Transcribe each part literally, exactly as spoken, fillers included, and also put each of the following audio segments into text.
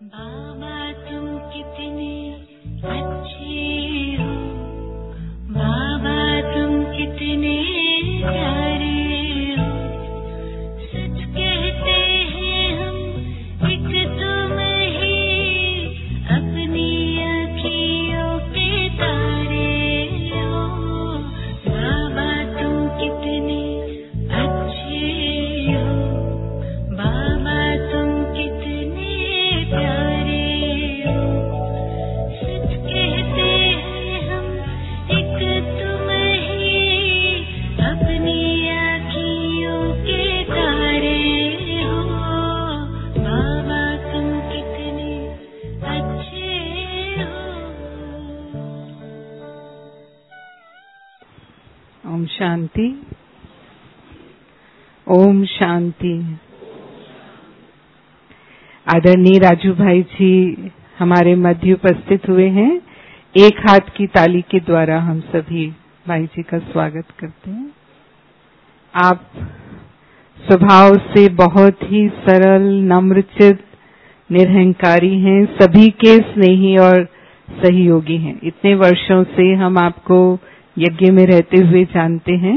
बाबा तुम कितने अच्छे हो, बाबा तुम कितने प्यारे हो, सच कहते हैं हम एक तुम ही अपनी आँखियों के तारे हो, बाबा तुम कितने अच्छे हो, बाबा तुम कितने प्यारे हो, सच कहते हैं हम एक तुम ही अपनी आँखियों के तारे हो, बाबा तुम कितने अच्छे हो। ओम शांति। ओम शांति। आदरणीय राजू भाई जी हमारे मध्य उपस्थित हुए हैं। एक हाथ की ताली के द्वारा हम सभी भाई जी का स्वागत करते हैं। आप स्वभाव से बहुत ही सरल, नम्रचित, निरहंकारी हैं, सभी के स्नेही और सहयोगी हैं। इतने वर्षों से हम आपको यज्ञ में रहते हुए जानते हैं।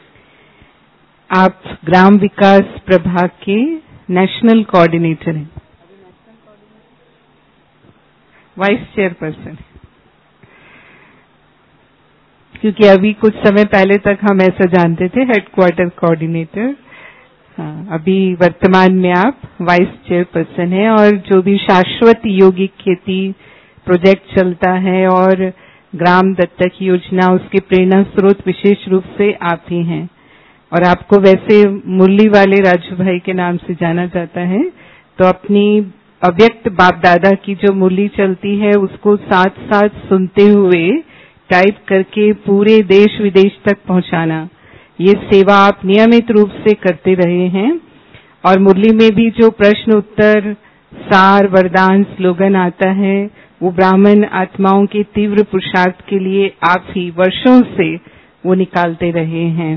आप ग्राम विकास प्रभाग के नेशनल कोऑर्डिनेटर हैं, वाइस चेयरपर्सन, क्योंकि अभी कुछ समय पहले तक हम ऐसा जानते थे हेडक्वार्टर कोऑर्डिनेटर। हाँ, अभी वर्तमान में आप वाइस चेयरपर्सन हैं और जो भी शाश्वत यौगिक खेती प्रोजेक्ट चलता है और ग्राम दत्तक योजना, उसके प्रेरणा स्रोत विशेष रूप से आप ही हैं। और आपको वैसे मुरली वाले राजू भाई के नाम से जाना जाता है, तो अपनी अव्यक्त बाप दादा की जो मुरली चलती है उसको साथ साथ सुनते हुए टाइप करके पूरे देश विदेश तक पहुंचाना, ये सेवा आप नियमित रूप से करते रहे हैं। और मुरली में भी जो प्रश्न उत्तर, सार, वरदान, स्लोगन आता है, वो ब्राह्मण आत्माओं के तीव्र पुरुषार्थ के लिए आप ही वर्षों से वो निकालते रहे हैं।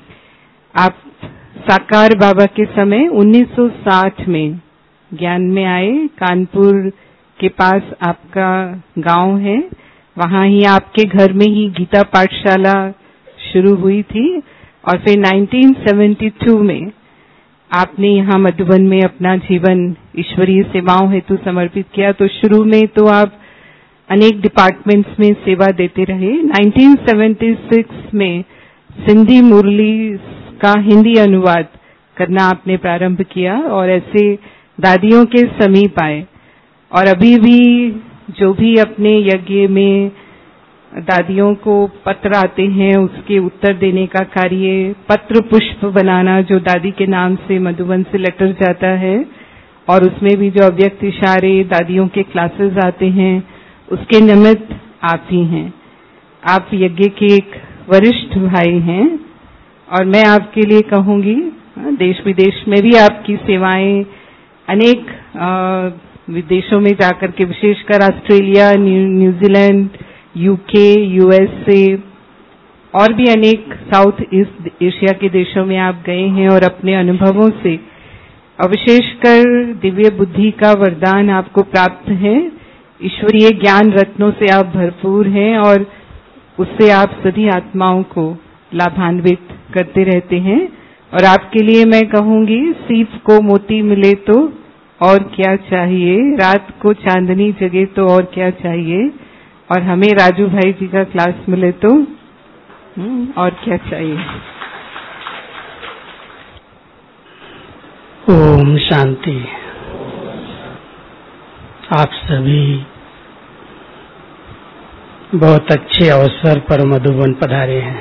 आप साकार बाबा के समय उन्नीस सौ साठ में ज्ञान में आए। कानपुर के पास आपका गांव है, वहां ही आपके घर में ही गीता पाठशाला शुरू हुई थी। और फिर उन्नीस सौ बहत्तर में आपने यहाँ मधुबन में अपना जीवन ईश्वरीय सेवाओं हेतु समर्पित किया। तो शुरू में तो आप अनेक डिपार्टमेंट्स में सेवा देते रहे। उन्नीस सौ छिहत्तर में सिंधी मुरली का हिंदी अनुवाद करना आपने प्रारंभ किया और ऐसे दादियों के समीप आए। और अभी भी जो भी अपने यज्ञ में दादियों को पत्र आते हैं उसके उत्तर देने का कार्य, पत्र पुष्प बनाना जो दादी के नाम से मधुबन से लेटर जाता है, और उसमें भी जो अव्यक्त इशारे दादियों के क्लासेस आते हैं, उसके निमित्त आप ही हैं। आप यज्ञ के एक वरिष्ठ भाई हैं और मैं आपके लिए कहूंगी, देश विदेश में भी आपकी सेवाएं अनेक विदेशों में जाकर के, विशेषकर ऑस्ट्रेलिया, न्यूजीलैंड, यूके, यूएसए और भी अनेक साउथ ईस्ट एशिया के देशों में आप गए हैं और अपने अनुभवों से, और विशेषकर दिव्य बुद्धि का वरदान आपको प्राप्त है। ईश्वरीय ज्ञान रत्नों से आप भरपूर हैं और उससे आप सभी आत्माओं को लाभान्वित करते रहते हैं। और आपके लिए मैं कहूंगी, सीप को मोती मिले तो और क्या चाहिए, रात को चांदनी जगे तो और क्या चाहिए, और हमें राजू भाई जी का क्लास मिले तो और क्या चाहिए। ओम शांति। आप सभी बहुत अच्छे अवसर पर मधुबन पधारे हैं।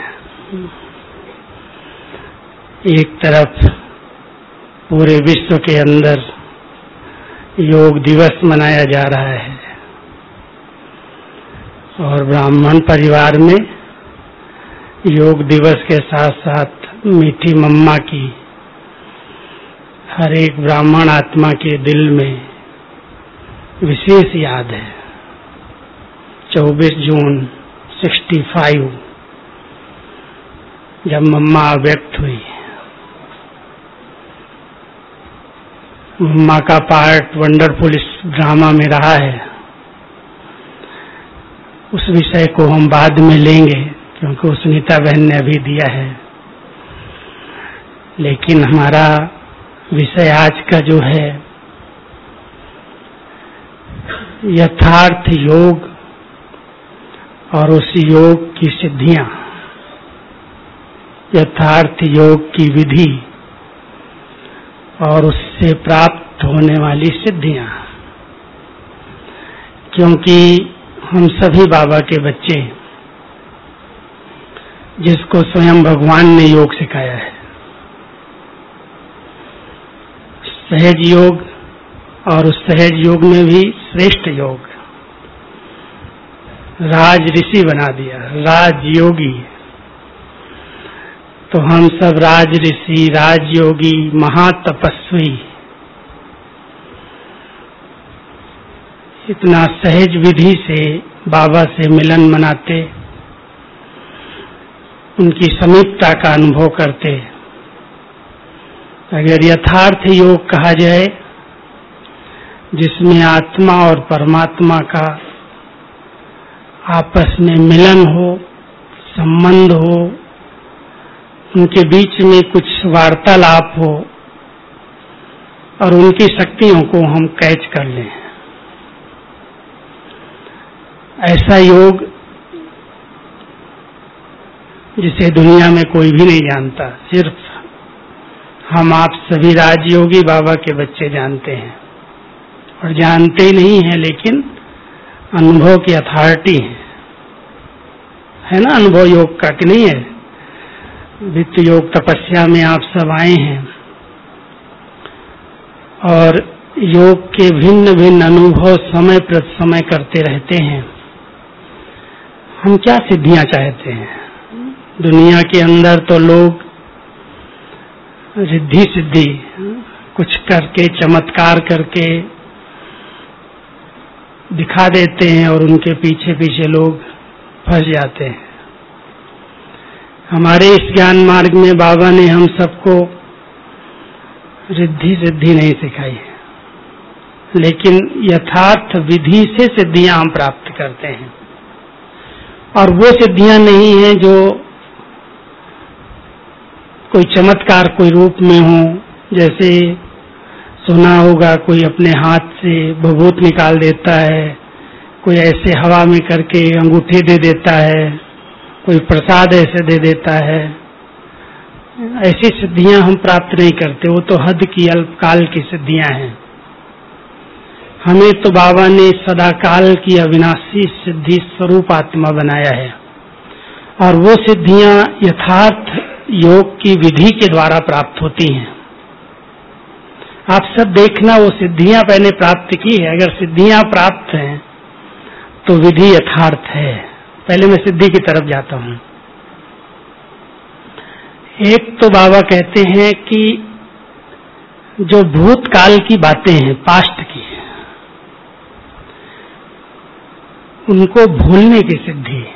एक तरफ पूरे विश्व के अंदर योग दिवस मनाया जा रहा है और ब्राह्मण परिवार में योग दिवस के साथ साथ मीठी मम्मा की हर एक ब्राह्मण आत्मा के दिल में विशेष याद है। चौबीस जून पैंसठ जब मम्मा व्यक्त हुई, माँ का पार्ट वंडरफुल इस ड्रामा में रहा है, उस विषय को हम बाद में लेंगे क्योंकि वो सुनीता बहन ने अभी दिया है। लेकिन हमारा विषय आज का जो है यथार्थ योग और उस योग की सिद्धियां, यथार्थ योग की विधि और उससे प्राप्त होने वाली सिद्धियां। क्योंकि हम सभी बाबा के बच्चे, जिसको स्वयं भगवान ने योग सिखाया है, सहज योग, और उस सहज योग में भी श्रेष्ठ योग, राज ऋषि बना दिया, राज योगी। तो हम सब राज ऋषि, राज योगी, महातपस्वी, इतना सहज विधि से बाबा से मिलन मनाते, उनकी समीपता का अनुभव करते। अगर यथार्थ योग कहा जाए, जिसमें आत्मा और परमात्मा का आपस में मिलन हो, संबंध हो, उनके बीच में कुछ वार्तालाप हो और उनकी शक्तियों को हम कैच कर लें, ऐसा योग जिसे दुनिया में कोई भी नहीं जानता, सिर्फ हम आप सभी राजयोगी बाबा के बच्चे जानते हैं। और जानते नहीं हैं लेकिन अनुभव की अथॉरिटी है, है ना अनुभव योग का, कि नहीं है? वित्त योग तपस्या में आप सब आए हैं और योग के भिन्न भिन्न अनुभव समय प्रति समय करते रहते हैं। हम क्या सिद्धियां चाहते हैं? दुनिया के अंदर तो लोग रिद्धि सिद्धि कुछ करके, चमत्कार करके दिखा देते हैं और उनके पीछे पीछे लोग फंस जाते हैं। हमारे इस ज्ञान मार्ग में बाबा ने हम सबको रिद्धि सिद्धि नहीं सिखाई, लेकिन यथार्थ विधि से सिद्धियां हम प्राप्त करते हैं। और वो सिद्धियां नहीं है जो कोई चमत्कार कोई रूप में हो, जैसे सुना होगा कोई अपने हाथ से भभूत निकाल देता है, कोई ऐसे हवा में करके अंगूठे दे देता है, कोई प्रसाद ऐसे दे देता है। ऐसी सिद्धियां हम प्राप्त नहीं करते, वो तो हद की अल्पकाल की सिद्धियां हैं। हमें तो बाबा ने सदाकाल की अविनाशी सिद्धि स्वरूप आत्मा बनाया है और वो सिद्धियां यथार्थ योग की विधि के द्वारा प्राप्त होती हैं। आप सब देखना, वो सिद्धियां पहले प्राप्त की है। अगर सिद्धियां प्राप्त हैं तो विधि यथार्थ है। पहले मैं सिद्धि की तरफ जाता हूं। एक तो बाबा कहते हैं कि जो भूतकाल की बातें हैं, पास्ट की, उनको भूलने की सिद्धि है।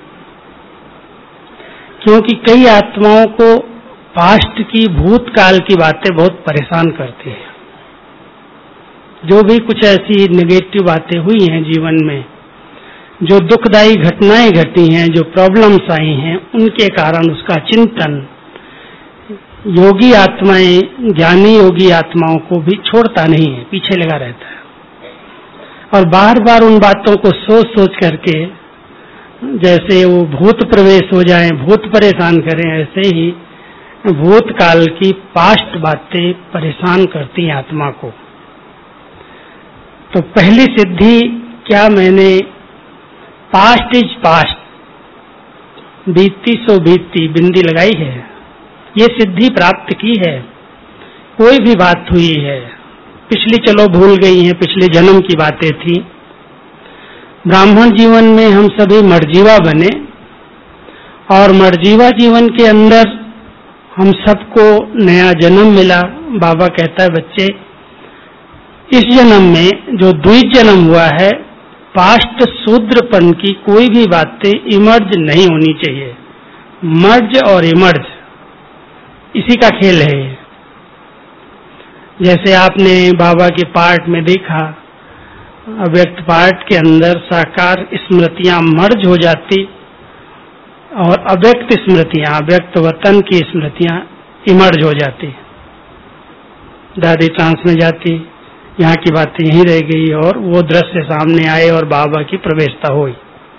क्योंकि कई आत्माओं को पास्ट की, भूतकाल की बातें बहुत परेशान करती है। जो भी कुछ ऐसी नेगेटिव बातें हुई हैं जीवन में, जो दुखदायी घटनाएं घटी हैं, जो प्रॉब्लम्स आई हैं, उनके कारण उसका चिंतन योगी आत्माएं, ज्ञानी योगी आत्माओं को भी छोड़ता नहीं है, पीछे लगा रहता है। और बार बार उन बातों को सोच सोच करके, जैसे वो भूत प्रवेश हो जाएं, भूत परेशान करें, ऐसे ही भूतकाल की पास्ट बातें परेशान करती हैं आत्मा को। तो पहली सिद्धि क्या, मैंने पास्ट इज पास्ट, बीती सो बीती, बिंदी लगाई है, ये सिद्धि प्राप्त की है। कोई भी बात हुई है, पिछली चलो भूल गई है, पिछले जन्म की बातें थी। ब्राह्मण जीवन में हम सभी मर्जीवा बने और मर्जीवा जीवन के अंदर हम सबको नया जन्म मिला। बाबा कहता है, बच्चे इस जन्म में जो द्विज जन्म हुआ है, पास्ट शूद्रपन की कोई भी बातें इमर्ज नहीं होनी चाहिए। मर्ज और इमर्ज, इसी का खेल है। जैसे आपने बाबा के पार्ट में देखा, अव्यक्त पार्ट के अंदर साकार स्मृतियां मर्ज हो जाती और अव्यक्त स्मृतियां, अव्यक्त वतन की स्मृतियां इमर्ज हो जाती। दादी ट्रांस में जाती, यहाँ की बातें यहीं रह गई और वो दृश्य सामने आए और बाबा की प्रवेशता हुई।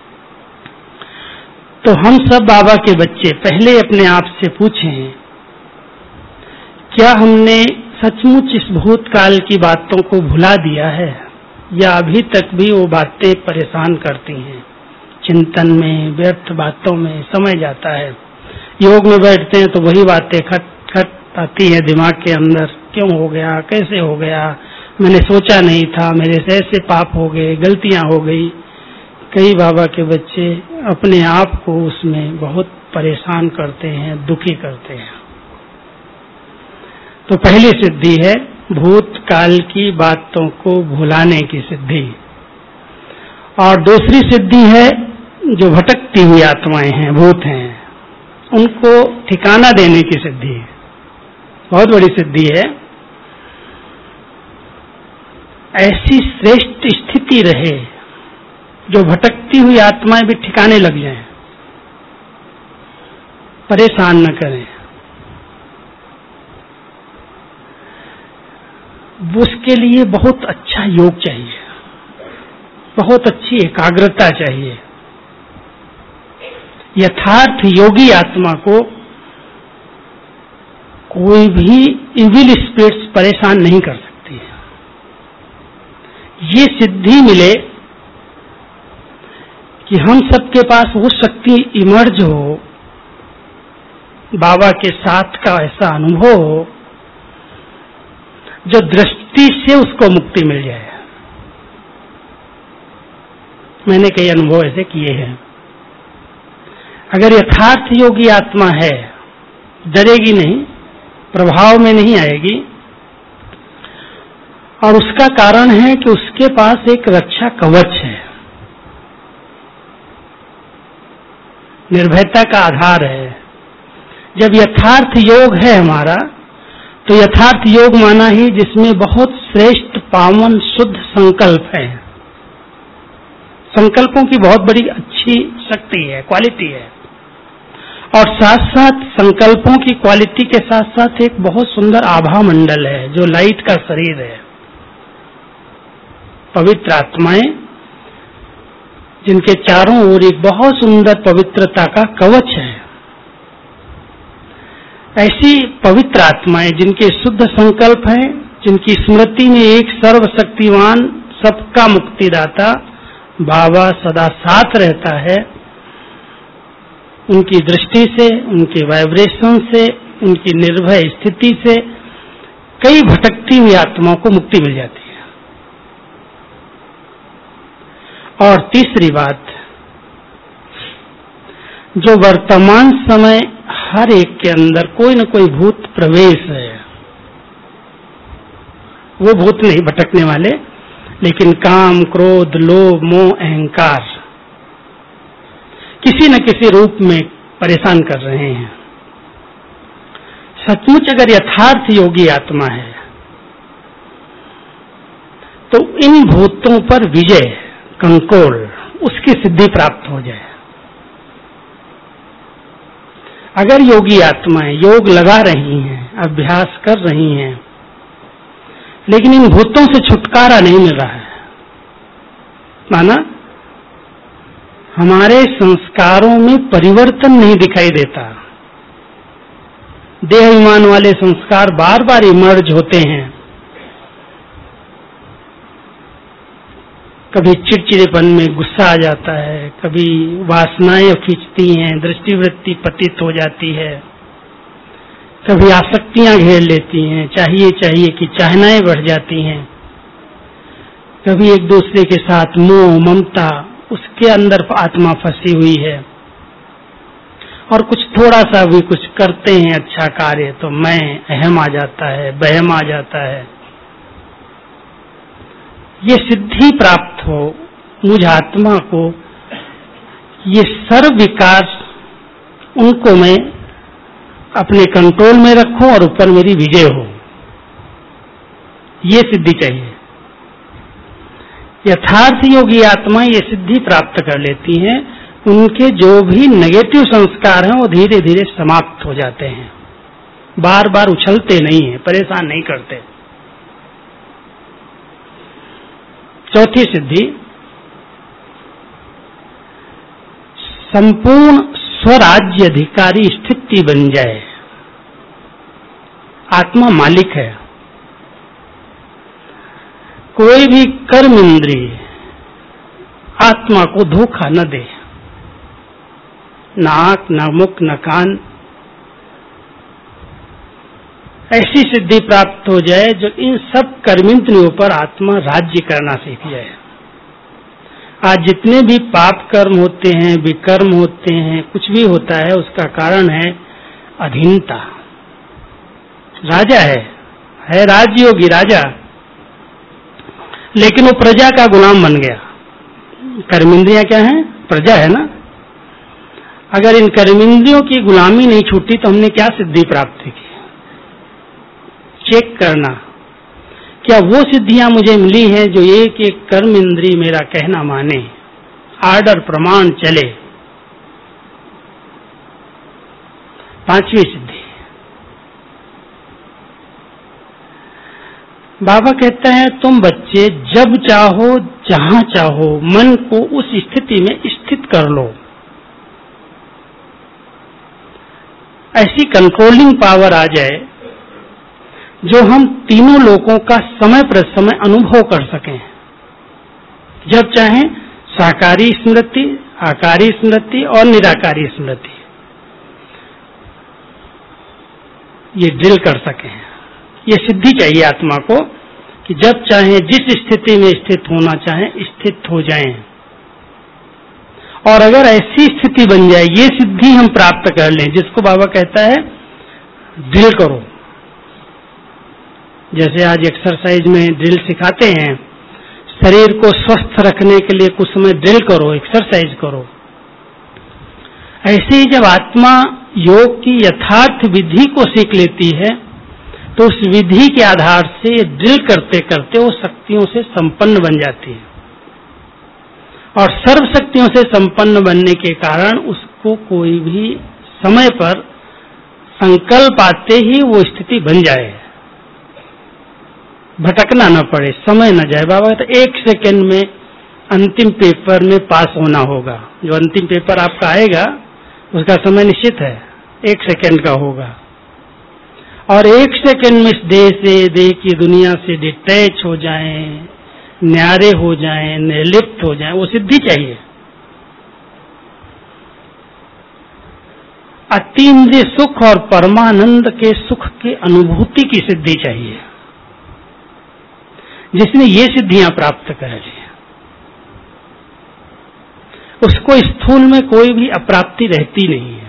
तो हम सब बाबा के बच्चे पहले अपने आप से पूछें, क्या हमने सचमुच इस भूतकाल की बातों को भुला दिया है या अभी तक भी वो बातें परेशान करती हैं? चिंतन में, व्यर्थ बातों में समय जाता है। योग में बैठते हैं तो वही बातें खट खट आती हैं दिमाग के अंदर, क्यों हो गया, कैसे हो गया, मैंने सोचा नहीं था, मेरे से ऐसे पाप हो गए, गलतियां हो गई। कई बाबा के बच्चे अपने आप को उसमें बहुत परेशान करते हैं, दुखी करते हैं। तो पहली सिद्धि है भूतकाल की बातों को भुलाने की सिद्धि। और दूसरी सिद्धि है जो भटकती हुई आत्माएं हैं, भूत हैं, उनको ठिकाना देने की सिद्धि। बहुत बड़ी सिद्धि है। ऐसी श्रेष्ठ स्थिति रहे जो भटकती हुई आत्माएं भी ठिकाने लग जाएं, परेशान न करें। उसके लिए बहुत अच्छा योग चाहिए, बहुत अच्छी एकाग्रता चाहिए। यथार्थ योगी आत्मा को कोई भी इविल स्पिरिट्स परेशान नहीं कर सकती। ये सिद्धि मिले कि हम सबके पास वो शक्ति इमर्ज हो, बाबा के साथ का ऐसा अनुभव हो जो दृष्टि से उसको मुक्ति मिल जाए। मैंने कई अनुभव ऐसे किए हैं। अगर यथार्थ योगी आत्मा है, डरेगी नहीं, प्रभाव में नहीं आएगी, और उसका कारण है कि उसके पास एक रक्षा कवच है, निर्भयता का आधार है। जब यथार्थ योग है हमारा, तो यथार्थ योग माना ही जिसमें बहुत श्रेष्ठ पावन शुद्ध संकल्प है। संकल्पों की बहुत बड़ी अच्छी शक्ति है, क्वालिटी है, और साथ साथ संकल्पों की क्वालिटी के साथ साथ एक बहुत सुंदर आभा मंडल है जो लाइट का शरीर है। पवित्र आत्माएं जिनके चारों ओर एक बहुत सुंदर पवित्रता का कवच है। ऐसी पवित्र आत्माएं जिनके शुद्ध संकल्प हैं, जिनकी स्मृति में एक सर्वशक्तिवान सबका मुक्तिदाता बाबा सदा साथ रहता है, उनकी दृष्टि से, उनके वाइब्रेशन से, उनकी निर्भय स्थिति से कई भटकती हुई आत्माओं को मुक्ति मिल जाती है। और तीसरी बात, जो वर्तमान समय हर एक के अंदर कोई न कोई भूत प्रवेश है, वो भूत नहीं भटकने वाले, लेकिन काम, क्रोध, लोभ, मोह, अहंकार किसी न किसी रूप में परेशान कर रहे हैं। सचमुच अगर यथार्थ योगी आत्मा है तो इन भूतों पर विजय, कंट्रोल, उसकी सिद्धि प्राप्त हो जाए। अगर योगी आत्माएं योग लगा रही हैं, अभ्यास कर रही हैं, लेकिन इन भूतों से छुटकारा नहीं मिल रहा है, माना हमारे संस्कारों में परिवर्तन नहीं दिखाई देता, देह अभिमान वाले संस्कार बार बार इमर्ज होते हैं, कभी चिड़चिड़ेपन में गुस्सा आ जाता है, कभी वासनाएं खींचती हैं, दृष्टिवृत्ति पतित हो जाती है, कभी आसक्तियां घेर लेती हैं, चाहिए चाहिए की चाहनाएं बढ़ जाती हैं, कभी एक दूसरे के साथ मोह, ममता, उसके अंदर आत्मा फंसी हुई है, और कुछ थोड़ा सा भी कुछ करते हैं अच्छा कार्य तो मैं अहम आ जाता है, बहम आ जाता है। ये सिद्धि प्राप्त हो मुझ आत्मा को, ये सर्व विकार उनको मैं अपने कंट्रोल में रखूं और ऊपर मेरी विजय हो। ये सिद्धि चाहिए। यथार्थ योगी आत्मा ये सिद्धि प्राप्त कर लेती हैं, उनके जो भी नेगेटिव संस्कार हैं वो धीरे धीरे समाप्त हो जाते हैं, बार बार उछलते नहीं हैं, परेशान नहीं करते। चौथी सिद्धि, संपूर्ण स्वराज्य अधिकारी स्थिति बन जाए। आत्मा मालिक है, कोई भी कर्म इंद्रिय आत्मा को धोखा न दे, न आंख न मुख न कान। ऐसी सिद्धि प्राप्त हो जाए जो इन सब कर्मेंद्रियों पर आत्मा राज्य करना सीख जाए। आज जितने भी पाप कर्म होते हैं, विकर्म होते हैं, कुछ भी होता है, उसका कारण है अधीनता। राजा है है राजयोगी राजा, लेकिन वो प्रजा का गुलाम बन गया। कर्मेंद्रियां क्या है? प्रजा है ना। अगर इन कर्मेंद्रियों की गुलामी नहीं छूटी तो हमने क्या सिद्धि प्राप्त की? चेक करना, क्या वो सिद्धियां मुझे मिली हैं जो एक एक कर्म इंद्रिय मेरा कहना माने, आर्डर प्रमाण चले। पांचवी सिद्धि, बाबा कहता है तुम बच्चे जब चाहो जहां चाहो मन को उस स्थिति में स्थित कर लो। ऐसी कंट्रोलिंग पावर आ जाए जो हम तीनों लोगों का समय प्रसमय अनुभव कर सकें। जब चाहें साकारी स्मृति, आकारी स्मृति और निराकारी स्मृति, ये ड्रिल कर सकें। ये सिद्धि चाहिए आत्मा को कि जब चाहें जिस स्थिति में स्थित होना चाहें स्थित हो जाएं। और अगर ऐसी स्थिति बन जाए, ये सिद्धि हम प्राप्त कर लें, जिसको बाबा कहता है ड्रिल करो। जैसे आज एक्सरसाइज में ड्रिल सिखाते हैं, शरीर को स्वस्थ रखने के लिए कुछ समय ड्रिल करो, एक्सरसाइज करो। ऐसे ही जब आत्मा योग की यथार्थ विधि को सीख लेती है तो उस विधि के आधार से ड्रिल करते करते वो शक्तियों से संपन्न बन जाती है। और सर्व शक्तियों से संपन्न बनने के कारण उसको कोई भी समय पर संकल्प आते ही वो स्थिति बन जाए, भटकना न पड़े, समय न जाए। बाबा तो एक सेकंड में अंतिम पेपर में पास होना होगा। जो अंतिम पेपर आपका आएगा उसका समय निश्चित है, एक सेकंड का होगा। और एक सेकंड में इस देह से, देह की दुनिया से डिटैच हो जाएं, न्यारे हो जाएं, निर्लिप्त हो जाएं, वो सिद्धि चाहिए। अतीन्द्रिय सुख और परमानंद के सुख के अनुभूति की सिद्धि चाहिए। जिसने ये सिद्धियां प्राप्त कर ली उसको स्थूल में कोई भी अप्राप्ति रहती नहीं है।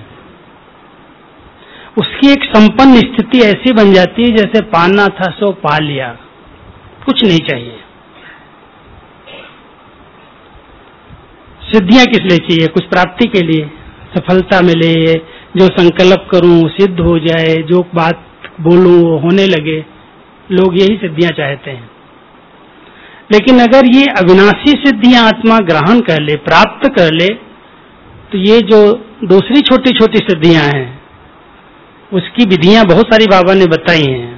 उसकी एक संपन्न स्थिति ऐसी बन जाती है जैसे पाना था सो पा लिया, कुछ नहीं चाहिए। सिद्धियां किस लिए चाहिए? कुछ प्राप्ति के लिए, सफलता मिले, जो संकल्प करूं सिद्ध हो जाए, जो बात बोलूं वो होने लगे। लोग यही सिद्धियां चाहते हैं। लेकिन अगर ये अविनाशी सिद्धियां आत्मा ग्रहण कर ले, प्राप्त कर ले, तो ये जो दूसरी छोटी छोटी सिद्धियां हैं उसकी विधियां बहुत सारी बाबा ने बताई हैं।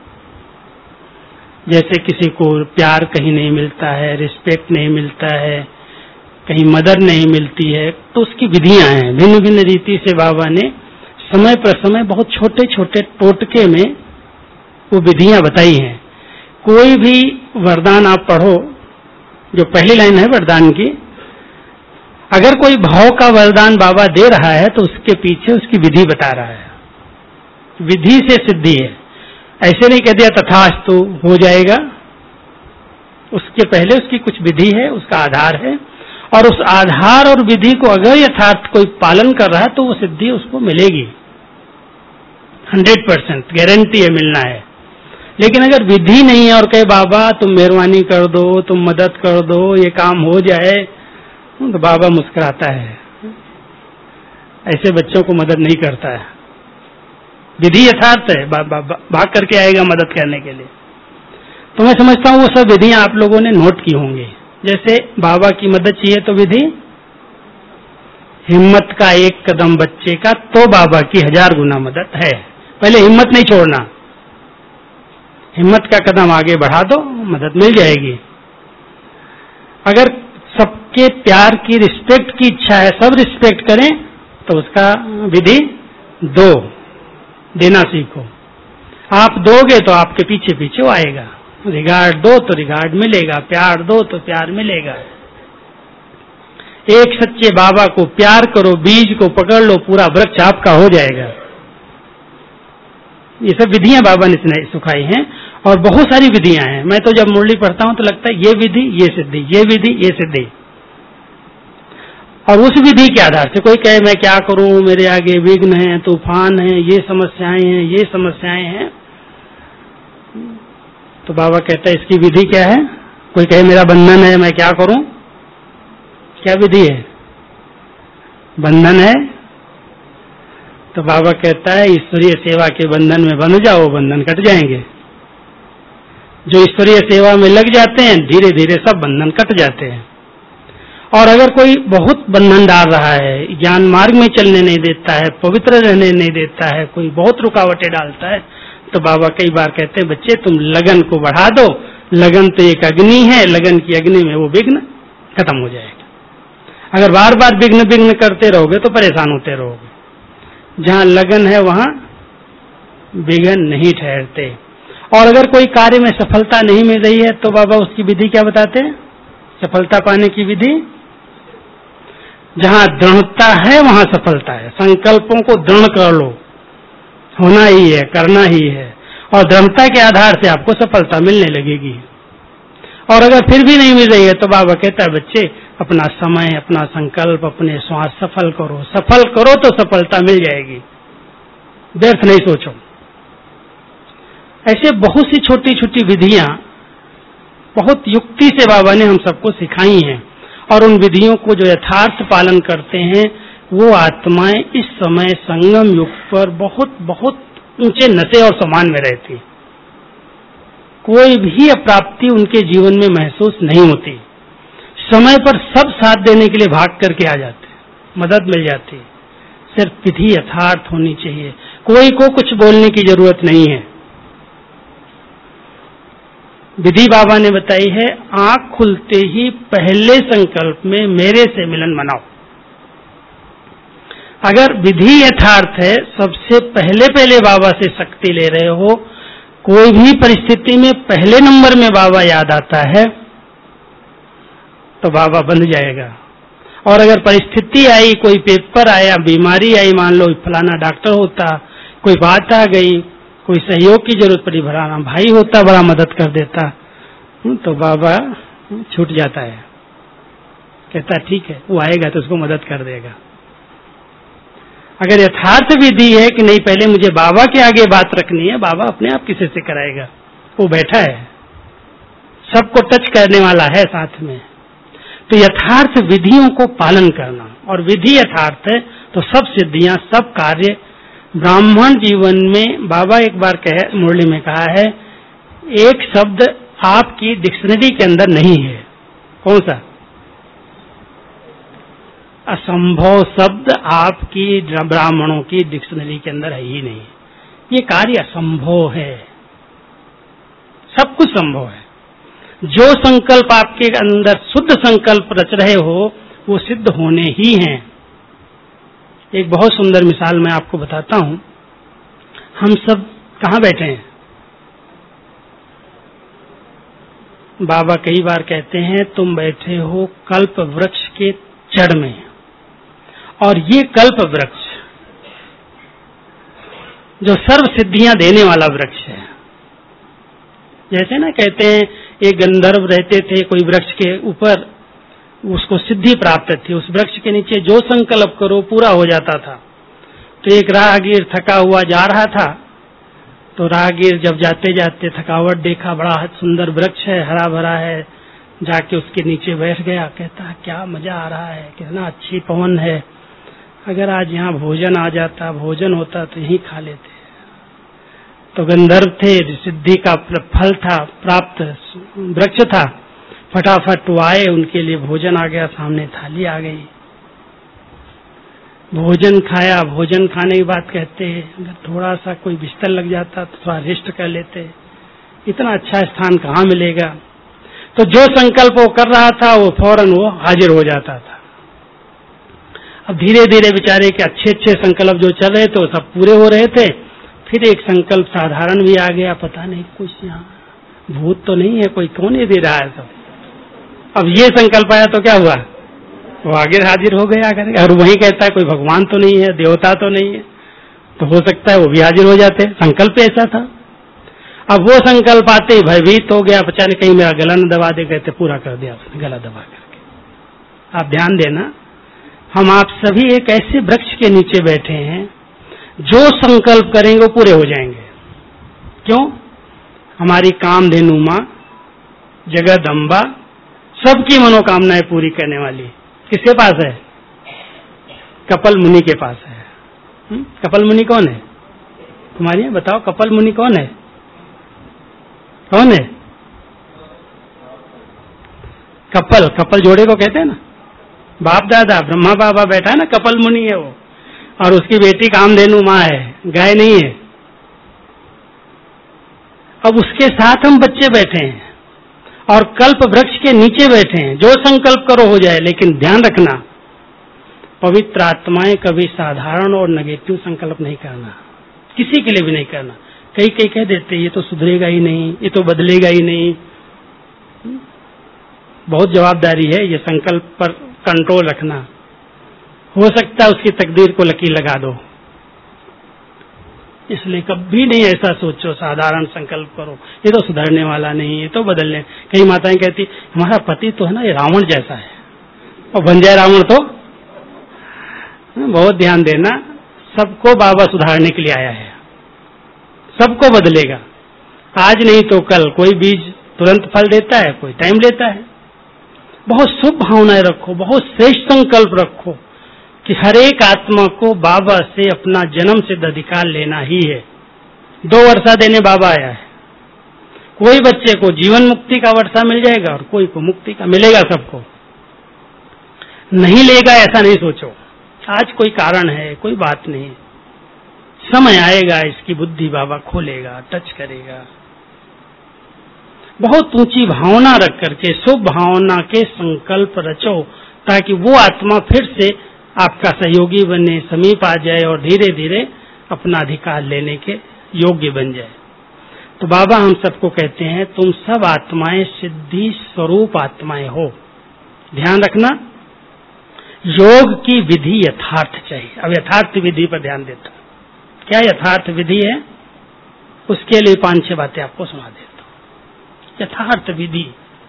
जैसे किसी को प्यार कहीं नहीं मिलता है, रिस्पेक्ट नहीं मिलता है, कहीं मदद नहीं मिलती है, तो उसकी विधियां हैं। भिन्न भिन्न रीति से बाबा ने समय पर समय बहुत छोटे छोटे टोटके में वो विधियां बताई हैं। कोई भी वरदान आप पढ़ो, जो पहली लाइन है वरदान की, अगर कोई भाव का वरदान बाबा दे रहा है तो उसके पीछे उसकी विधि बता रहा है। विधि से सिद्धि है। ऐसे नहीं कह दिया तथास्तु हो जाएगा, उसके पहले उसकी कुछ विधि है, उसका आधार है, और उस आधार और विधि को अगर यथार्थ कोई पालन कर रहा है तो वो सिद्धि उसको मिलेगी। हंड्रेड परसेंट गारंटी है, मिलना है। लेकिन अगर विधि नहीं है और कहे बाबा तुम मेहरबानी कर दो, तुम मदद कर दो, ये काम हो जाए, तो बाबा मुस्कुराता है। ऐसे बच्चों को मदद नहीं करता है। विधि यथार्थ है, भाग करके आएगा मदद करने के लिए। तो मैं समझता हूँ वो सब विधियां आप लोगों ने नोट की होंगी। जैसे बाबा की मदद चाहिए तो विधि, हिम्मत का एक कदम बच्चे का तो बाबा की हजार गुना मदद है। पहले हिम्मत नहीं छोड़ना, हिम्मत का कदम आगे बढ़ा दो, मदद मिल जाएगी। अगर सबके प्यार की, रिस्पेक्ट की इच्छा है, सब रिस्पेक्ट करें, तो उसका विधि दो, देना सीखो। आप दोगे तो आपके पीछे पीछे वो आएगा। रिगार्ड दो तो रिगार्ड मिलेगा, प्यार दो तो प्यार मिलेगा। एक सच्चे बाबा को प्यार करो, बीज को पकड़ लो, पूरा वृक्ष आपका हो जाएगा। ये सब विधियां बाबा ने सिखाई हैं और बहुत सारी विधियां हैं। मैं तो जब मुरली पढ़ता हूं तो लगता है ये विधि, ये सिद्धि, ये विधि, ये सिद्धि। और उस विधि के आधार से कोई कहे मैं क्या करूं, मेरे आगे विघ्न है, तूफान है, ये समस्याएं हैं, ये समस्याएं हैं, तो बाबा कहता है इसकी विधि क्या है। कोई कहे मेरा बंधन है, मैं क्या करूं, क्या विधि है, बंधन है, तो बाबा कहता है ईश्वरीय सेवा के बंधन में बंध जाओ, बंधन कट जाएंगे। जो ईश्वरीय सेवा में लग जाते हैं धीरे धीरे सब बंधन कट जाते हैं। और अगर कोई बहुत बंधन डाल रहा है, ज्ञान मार्ग में चलने नहीं देता है, पवित्र रहने नहीं देता है, कोई बहुत रुकावटें डालता है, तो बाबा कई बार कहते हैं बच्चे तुम लगन को बढ़ा दो, लगन तो एक अग्नि है, लगन की अग्नि में वो विघ्न खत्म हो जाएगा। अगर बार बार विघ्न विघ्न करते रहोगे तो परेशान होते रहोगे। जहां लगन है वहां विघ्न नहीं ठहरते। और अगर कोई कार्य में सफलता नहीं मिल रही है तो बाबा उसकी विधि क्या बताते हैं, सफलता पाने की विधि। जहां दृढ़ता है वहां सफलता है। संकल्पों को दृढ़ कर लो, होना ही है, करना ही है, और दृढ़ता के आधार से आपको सफलता मिलने लगेगी। और अगर फिर भी नहीं मिल रही है तो बाबा कहता है बच्चे अपना समय, अपना संकल्प, अपने श्वास सफल करो, सफल करो तो सफलता मिल जाएगी, व्यर्थ नहीं सोचो। ऐसे बहुत सी छोटी छोटी विधियां बहुत युक्ति से बाबा ने हम सबको सिखाई हैं। और उन विधियों को जो यथार्थ पालन करते हैं वो आत्माएं इस समय संगम युग पर बहुत बहुत ऊंचे नशे और समान में रहती। कोई भी अप्राप्ति उनके जीवन में महसूस नहीं होती। समय पर सब साथ देने के लिए भाग करके आ जाते, मदद मिल जाती। सिर्फ विधि यथार्थ होनी चाहिए, कोई को कुछ बोलने की जरूरत नहीं है। विधि बाबा ने बताई है, आंख खुलते ही पहले संकल्प में मेरे से मिलन मनाओ। अगर विधि यथार्थ है, सबसे पहले पहले बाबा से शक्ति ले रहे हो, कोई भी परिस्थिति में पहले नंबर में बाबा याद आता है तो बाबा बंध जाएगा। और अगर परिस्थिति आई, कोई पेपर आया, बीमारी आई, मान लो फलाना डॉक्टर होता, कोई बात आ गई, कोई सहयोग की जरूरत पड़ी, भराना भाई होता, बड़ा मदद कर देता, तो बाबा छूट जाता है, कहता ठीक है वो आएगा तो उसको मदद कर देगा। अगर यथार्थ विधि है कि नहीं पहले मुझे बाबा के आगे बात रखनी है, बाबा अपने आप किसी से कराएगा, वो बैठा है, सबको टच करने वाला है साथ में। तो यथार्थ विधियों को पालन करना, और विधि यथार्थ है तो सब सिद्धियां, सब कार्य ब्राह्मण जीवन में। बाबा एक बार कहे, मुरली में कहा है, एक शब्द आपकी डिक्शनरी के अंदर नहीं है। कौन सा? असंभव शब्द आपकी ब्राह्मणों की डिक्शनरी के अंदर है ही नहीं। ये कार्य असंभव है, सब कुछ संभव है। जो संकल्प आपके अंदर शुद्ध संकल्प रच रहे हो वो सिद्ध होने ही हैं। एक बहुत सुंदर मिसाल मैं आपको बताता हूं। हम सब कहाँ बैठे हैं? बाबा कई बार कहते हैं तुम बैठे हो कल्प वृक्ष के जड़ में, और ये कल्प वृक्ष जो सर्व सिद्धियां देने वाला वृक्ष है। जैसे ना कहते हैं एक गंधर्व रहते थे कोई वृक्ष के ऊपर, उसको सिद्धि प्राप्त थी, उस वृक्ष के नीचे जो संकल्प करो पूरा हो जाता था। तो एक राहगीर थका हुआ जा रहा था, तो राहगीर जब जाते जाते थकावट देखा, बड़ा सुंदर वृक्ष है, हरा भरा है, जाके उसके नीचे बैठ गया। कहता क्या मजा आ रहा है, कितना अच्छी पवन है, अगर आज यहाँ भोजन आ जाता, भोजन होता तो यहीं खा लेते। तो गंधर्व थे, सिद्धि का फल था, प्राप्त वृक्ष था, फटाफट वो आए, उनके लिए भोजन आ गया, सामने थाली आ गई, भोजन खाया। भोजन खाने की बात कहते हैं अगर थोड़ा सा कोई बिस्तर लग जाता तो थोड़ा रेस्ट कर लेते, इतना अच्छा स्थान कहाँ मिलेगा। तो जो संकल्प वो कर रहा था वो फौरन वो हाजिर हो जाता था। अब धीरे धीरे बेचारे के अच्छे अच्छे संकल्प जो चल रहे थे वो सब पूरे हो रहे थे। फिर एक संकल्प साधारण भी आ गया, पता नहीं कुछ यहाँ भूत तो नहीं है, कोई कौन ये दे रहा है सब। अब ये संकल्प आया तो क्या हुआ, वो आगे हाजिर हो गया करेगा। और वही कहता है कोई भगवान तो नहीं है, देवता तो नहीं है, तो हो सकता है वो भी हाजिर हो जाते। संकल्प ऐसा था। अब वो संकल्प आते ही भयभीत हो गया, पता नहीं कहीं मेरा गला न दबा दे, कहते पूरा कर दिया उसने गला दबा करके। आप ध्यान देना, हम आप सभी एक ऐसे वृक्ष के नीचे बैठे हैं, जो संकल्प करेंगे वो पूरे हो जाएंगे। क्यों? हमारी कामधेनु मां जगदम्बा सबकी मनोकामनाएं पूरी करने वाली किसके पास है? कपिल मुनि के पास है। हुँ? कपिल मुनि कौन है? तुम्हारी बताओ, कपिल मुनि कौन है? कौन है? कपिल, कपिल जोड़े को कहते हैं ना, बाप दादा ब्रह्मा बाबा बैठा है ना, कपिल मुनि है वो, और उसकी बेटी कामधेनु मां है, गाय नहीं है। अब उसके साथ हम बच्चे बैठे हैं और कल्प वृक्ष के नीचे बैठे हैं। जो संकल्प करो हो जाए, लेकिन ध्यान रखना पवित्र आत्माएं कभी साधारण और नेगेटिव संकल्प नहीं करना, किसी के लिए भी नहीं करना। कई कई कह देते ये तो सुधरेगा ही नहीं, ये तो बदलेगा ही नहीं। बहुत जवाबदारी है ये संकल्प पर कंट्रोल रखना। हो सकता है उसकी तकदीर को लकीर लगा दो, इसलिए कभी नहीं ऐसा सोचो साधारण संकल्प करो ये तो सुधरने वाला नहीं, ये तो बदलने। कई माताएं कहती हमारा पति तो है ना ये रावण जैसा है, और बन जाए रावण तो। बहुत ध्यान देना, सबको बाबा सुधारने के लिए आया है, सबको बदलेगा। आज नहीं तो कल कोई बीज तुरंत फल देता है, कोई टाइम लेता है। बहुत शुभ भावनाएं रखो, बहुत श्रेष्ठ संकल्प रखो कि हर एक आत्मा को बाबा से अपना जन्म सिद्ध अधिकार लेना ही है। दो वर्षा देने बाबा आया है। कोई बच्चे को जीवन मुक्ति का वर्षा मिल जाएगा और कोई को मुक्ति का मिलेगा, सबको नहीं लेगा ऐसा नहीं सोचो। आज कोई कारण है, कोई बात नहीं, समय आएगा इसकी बुद्धि बाबा खोलेगा, टच करेगा। बहुत ऊंची भावना रख करके शुभ भावना के संकल्प रचो, ताकि वो आत्मा फिर से आपका सहयोगी बने, समीप आ जाए और धीरे धीरे अपना अधिकार लेने के योग्य बन जाए। तो बाबा हम सबको कहते हैं तुम सब आत्माएं सिद्धि स्वरूप आत्माएं हो। ध्यान रखना, योग की विधि यथार्थ चाहिए। अब यथार्थ विधि पर ध्यान देता, क्या यथार्थ विधि है उसके लिए पांच छह बातें आपको सुना देता हूं। यथार्थ विधि,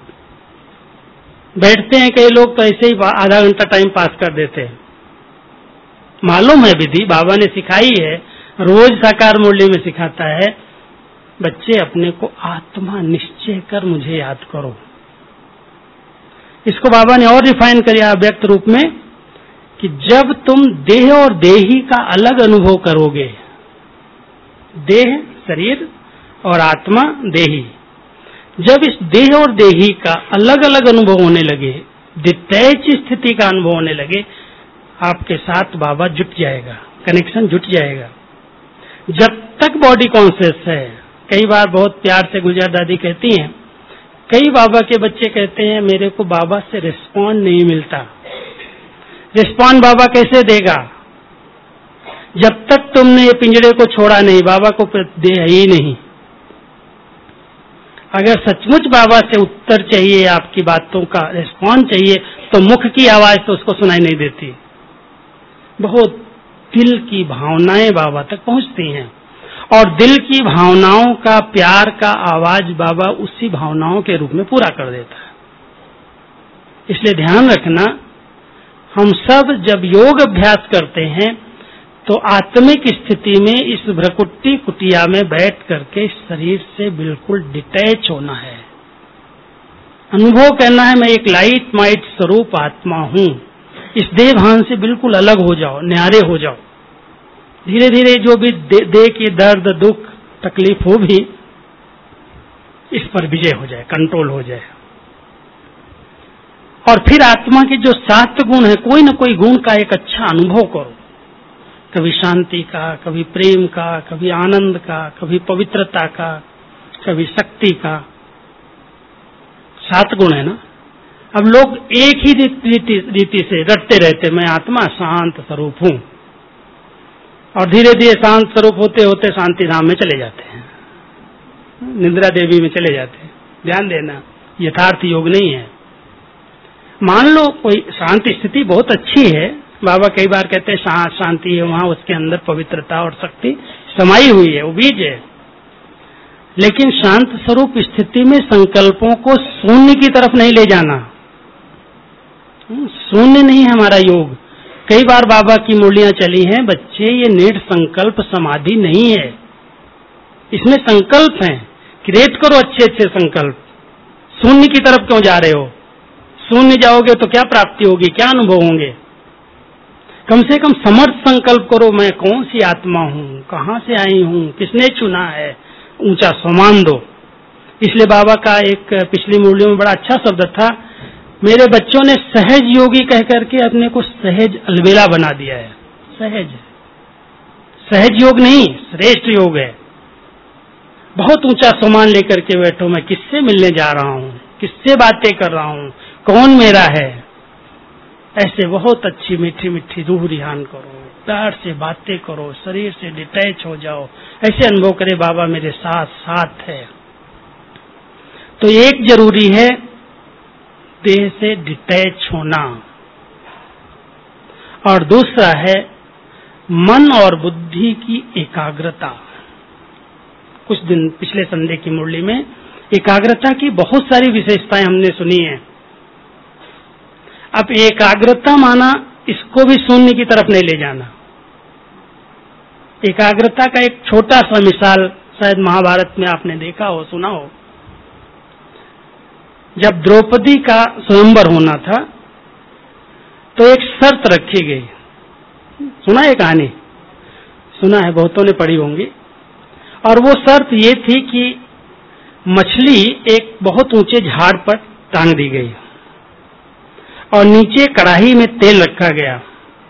बैठते हैं कई लोग तो ऐसे ही आधा घंटा टाइम पास कर देते हैं। मालूम है विधि बाबा ने सिखाई है, रोज साकार मुरली में सिखाता है, बच्चे अपने को आत्मा निश्चय कर मुझे याद करो। इसको बाबा ने और रिफाइन किया व्यक्त रूप में कि जब तुम देह और देही का अलग अनुभव करोगे, देह शरीर और आत्मा देही, जब इस देह और देही का अलग अलग अनुभव होने लगे, द्वितीय स्थिति का अनुभव होने लगे, आपके साथ बाबा जुट जाएगा, कनेक्शन जुट जाएगा। जब तक बॉडी कॉन्शियस है, कई बार बहुत प्यार से गुलजार दादी कहती हैं, कई बाबा के बच्चे कहते हैं मेरे को बाबा से रिस्पॉन्ड नहीं मिलता। रिस्पॉन्ड बाबा कैसे देगा? जब तक तुमने ये पिंजरे को छोड़ा नहीं, बाबा को दे ही नहीं। अगर सचमुच बाबा से उत्तर चाहिए, आपकी बातों का रिस्पॉन्ड चाहिए, तो मुख की आवाज तो उसको सुनाई नहीं देती। बहुत दिल की भावनाएं बाबा तक पहुंचती हैं, और दिल की भावनाओं का प्यार का आवाज बाबा उसी भावनाओं के रूप में पूरा कर देता है। इसलिए ध्यान रखना, हम सब जब योग अभ्यास करते हैं तो आत्मिक स्थिति में इस भ्रकुटी कुटिया में बैठ करके शरीर से बिल्कुल डिटैच होना है, अनुभव करना है मैं एक लाइट माइट स्वरूप आत्मा हूं। इस देह भान से बिल्कुल अलग हो जाओ, न्यारे हो जाओ। धीरे धीरे जो भी देह दे के दर्द दुख तकलीफ हो भी, इस पर विजय हो जाए, कंट्रोल हो जाए। और फिर आत्मा के जो सात गुण है, कोई न कोई गुण का एक अच्छा अनुभव करो, कभी शांति का, कभी प्रेम का, कभी आनंद का, कभी पवित्रता का, कभी शक्ति का। सात गुण है ना। अब लोग एक ही रीति रीति से रटते रहते, मैं आत्मा शांत स्वरूप हूं, और धीरे धीरे शांत स्वरूप होते होते शांति धाम में चले जाते हैं, निद्रा देवी में चले जाते हैं। ध्यान देना, यथार्थ योग नहीं है। मान लो कोई शांति स्थिति बहुत अच्छी है, बाबा कई बार कहते हैं शांत शांति है, वहां उसके अंदर पवित्रता और शक्ति समाई हुई है, वो बीज है। लेकिन शांत स्वरूप स्थिति में संकल्पों को शून्य की तरफ नहीं ले जाना। शून्य नहीं है हमारा योग। कई बार बाबा की मुरलियां चली हैं, बच्चे ये नेट संकल्प समाधि नहीं है, इसमें संकल्प हैं। क्रिएट करो अच्छे अच्छे संकल्प। शून्य की तरफ क्यों जा रहे हो? शून्य जाओगे तो क्या प्राप्ति होगी, क्या अनुभव होंगे? कम से कम समर्थ संकल्प करो, मैं कौन सी आत्मा हूँ, कहाँ से आई हूँ, किसने चुना है, ऊंचा सम्मान दो। इसलिए बाबा का एक पिछली मुरलियों में बड़ा अच्छा शब्द था, मेरे बच्चों ने सहज योगी कह करके अपने को सहज अलबेला बना दिया है। सहज सहज योग नहीं, श्रेष्ठ योग है। बहुत ऊंचा सम्मान लेकर के बैठो, मैं किससे मिलने जा रहा हूँ, किससे बातें कर रहा हूँ, कौन मेरा है। ऐसे बहुत अच्छी मीठी मीठी रूह रिहान करो, प्यार से बातें करो, शरीर से डिटैच हो जाओ, ऐसे अनुभव करे बाबा मेरे साथ साथ है। तो एक जरूरी है देह से डिटैच होना, और दूसरा है मन और बुद्धि की एकाग्रता। कुछ दिन पिछले संडे की मुरली में एकाग्रता की बहुत सारी विशेषताएं हमने सुनी है। अब एकाग्रता माना इसको भी शून्य की तरफ नहीं ले जाना। एकाग्रता का एक छोटा सा मिसाल शायद महाभारत में आपने देखा हो, सुना हो। जब द्रौपदी का स्वयंवर होना था तो एक शर्त रखी गई। सुना है कहानी? सुना है, बहुतों ने पढ़ी होंगी। और वो शर्त ये थी कि मछली एक बहुत ऊंचे झाड़ पर टांग दी गई और नीचे कढ़ाई में तेल रखा गया।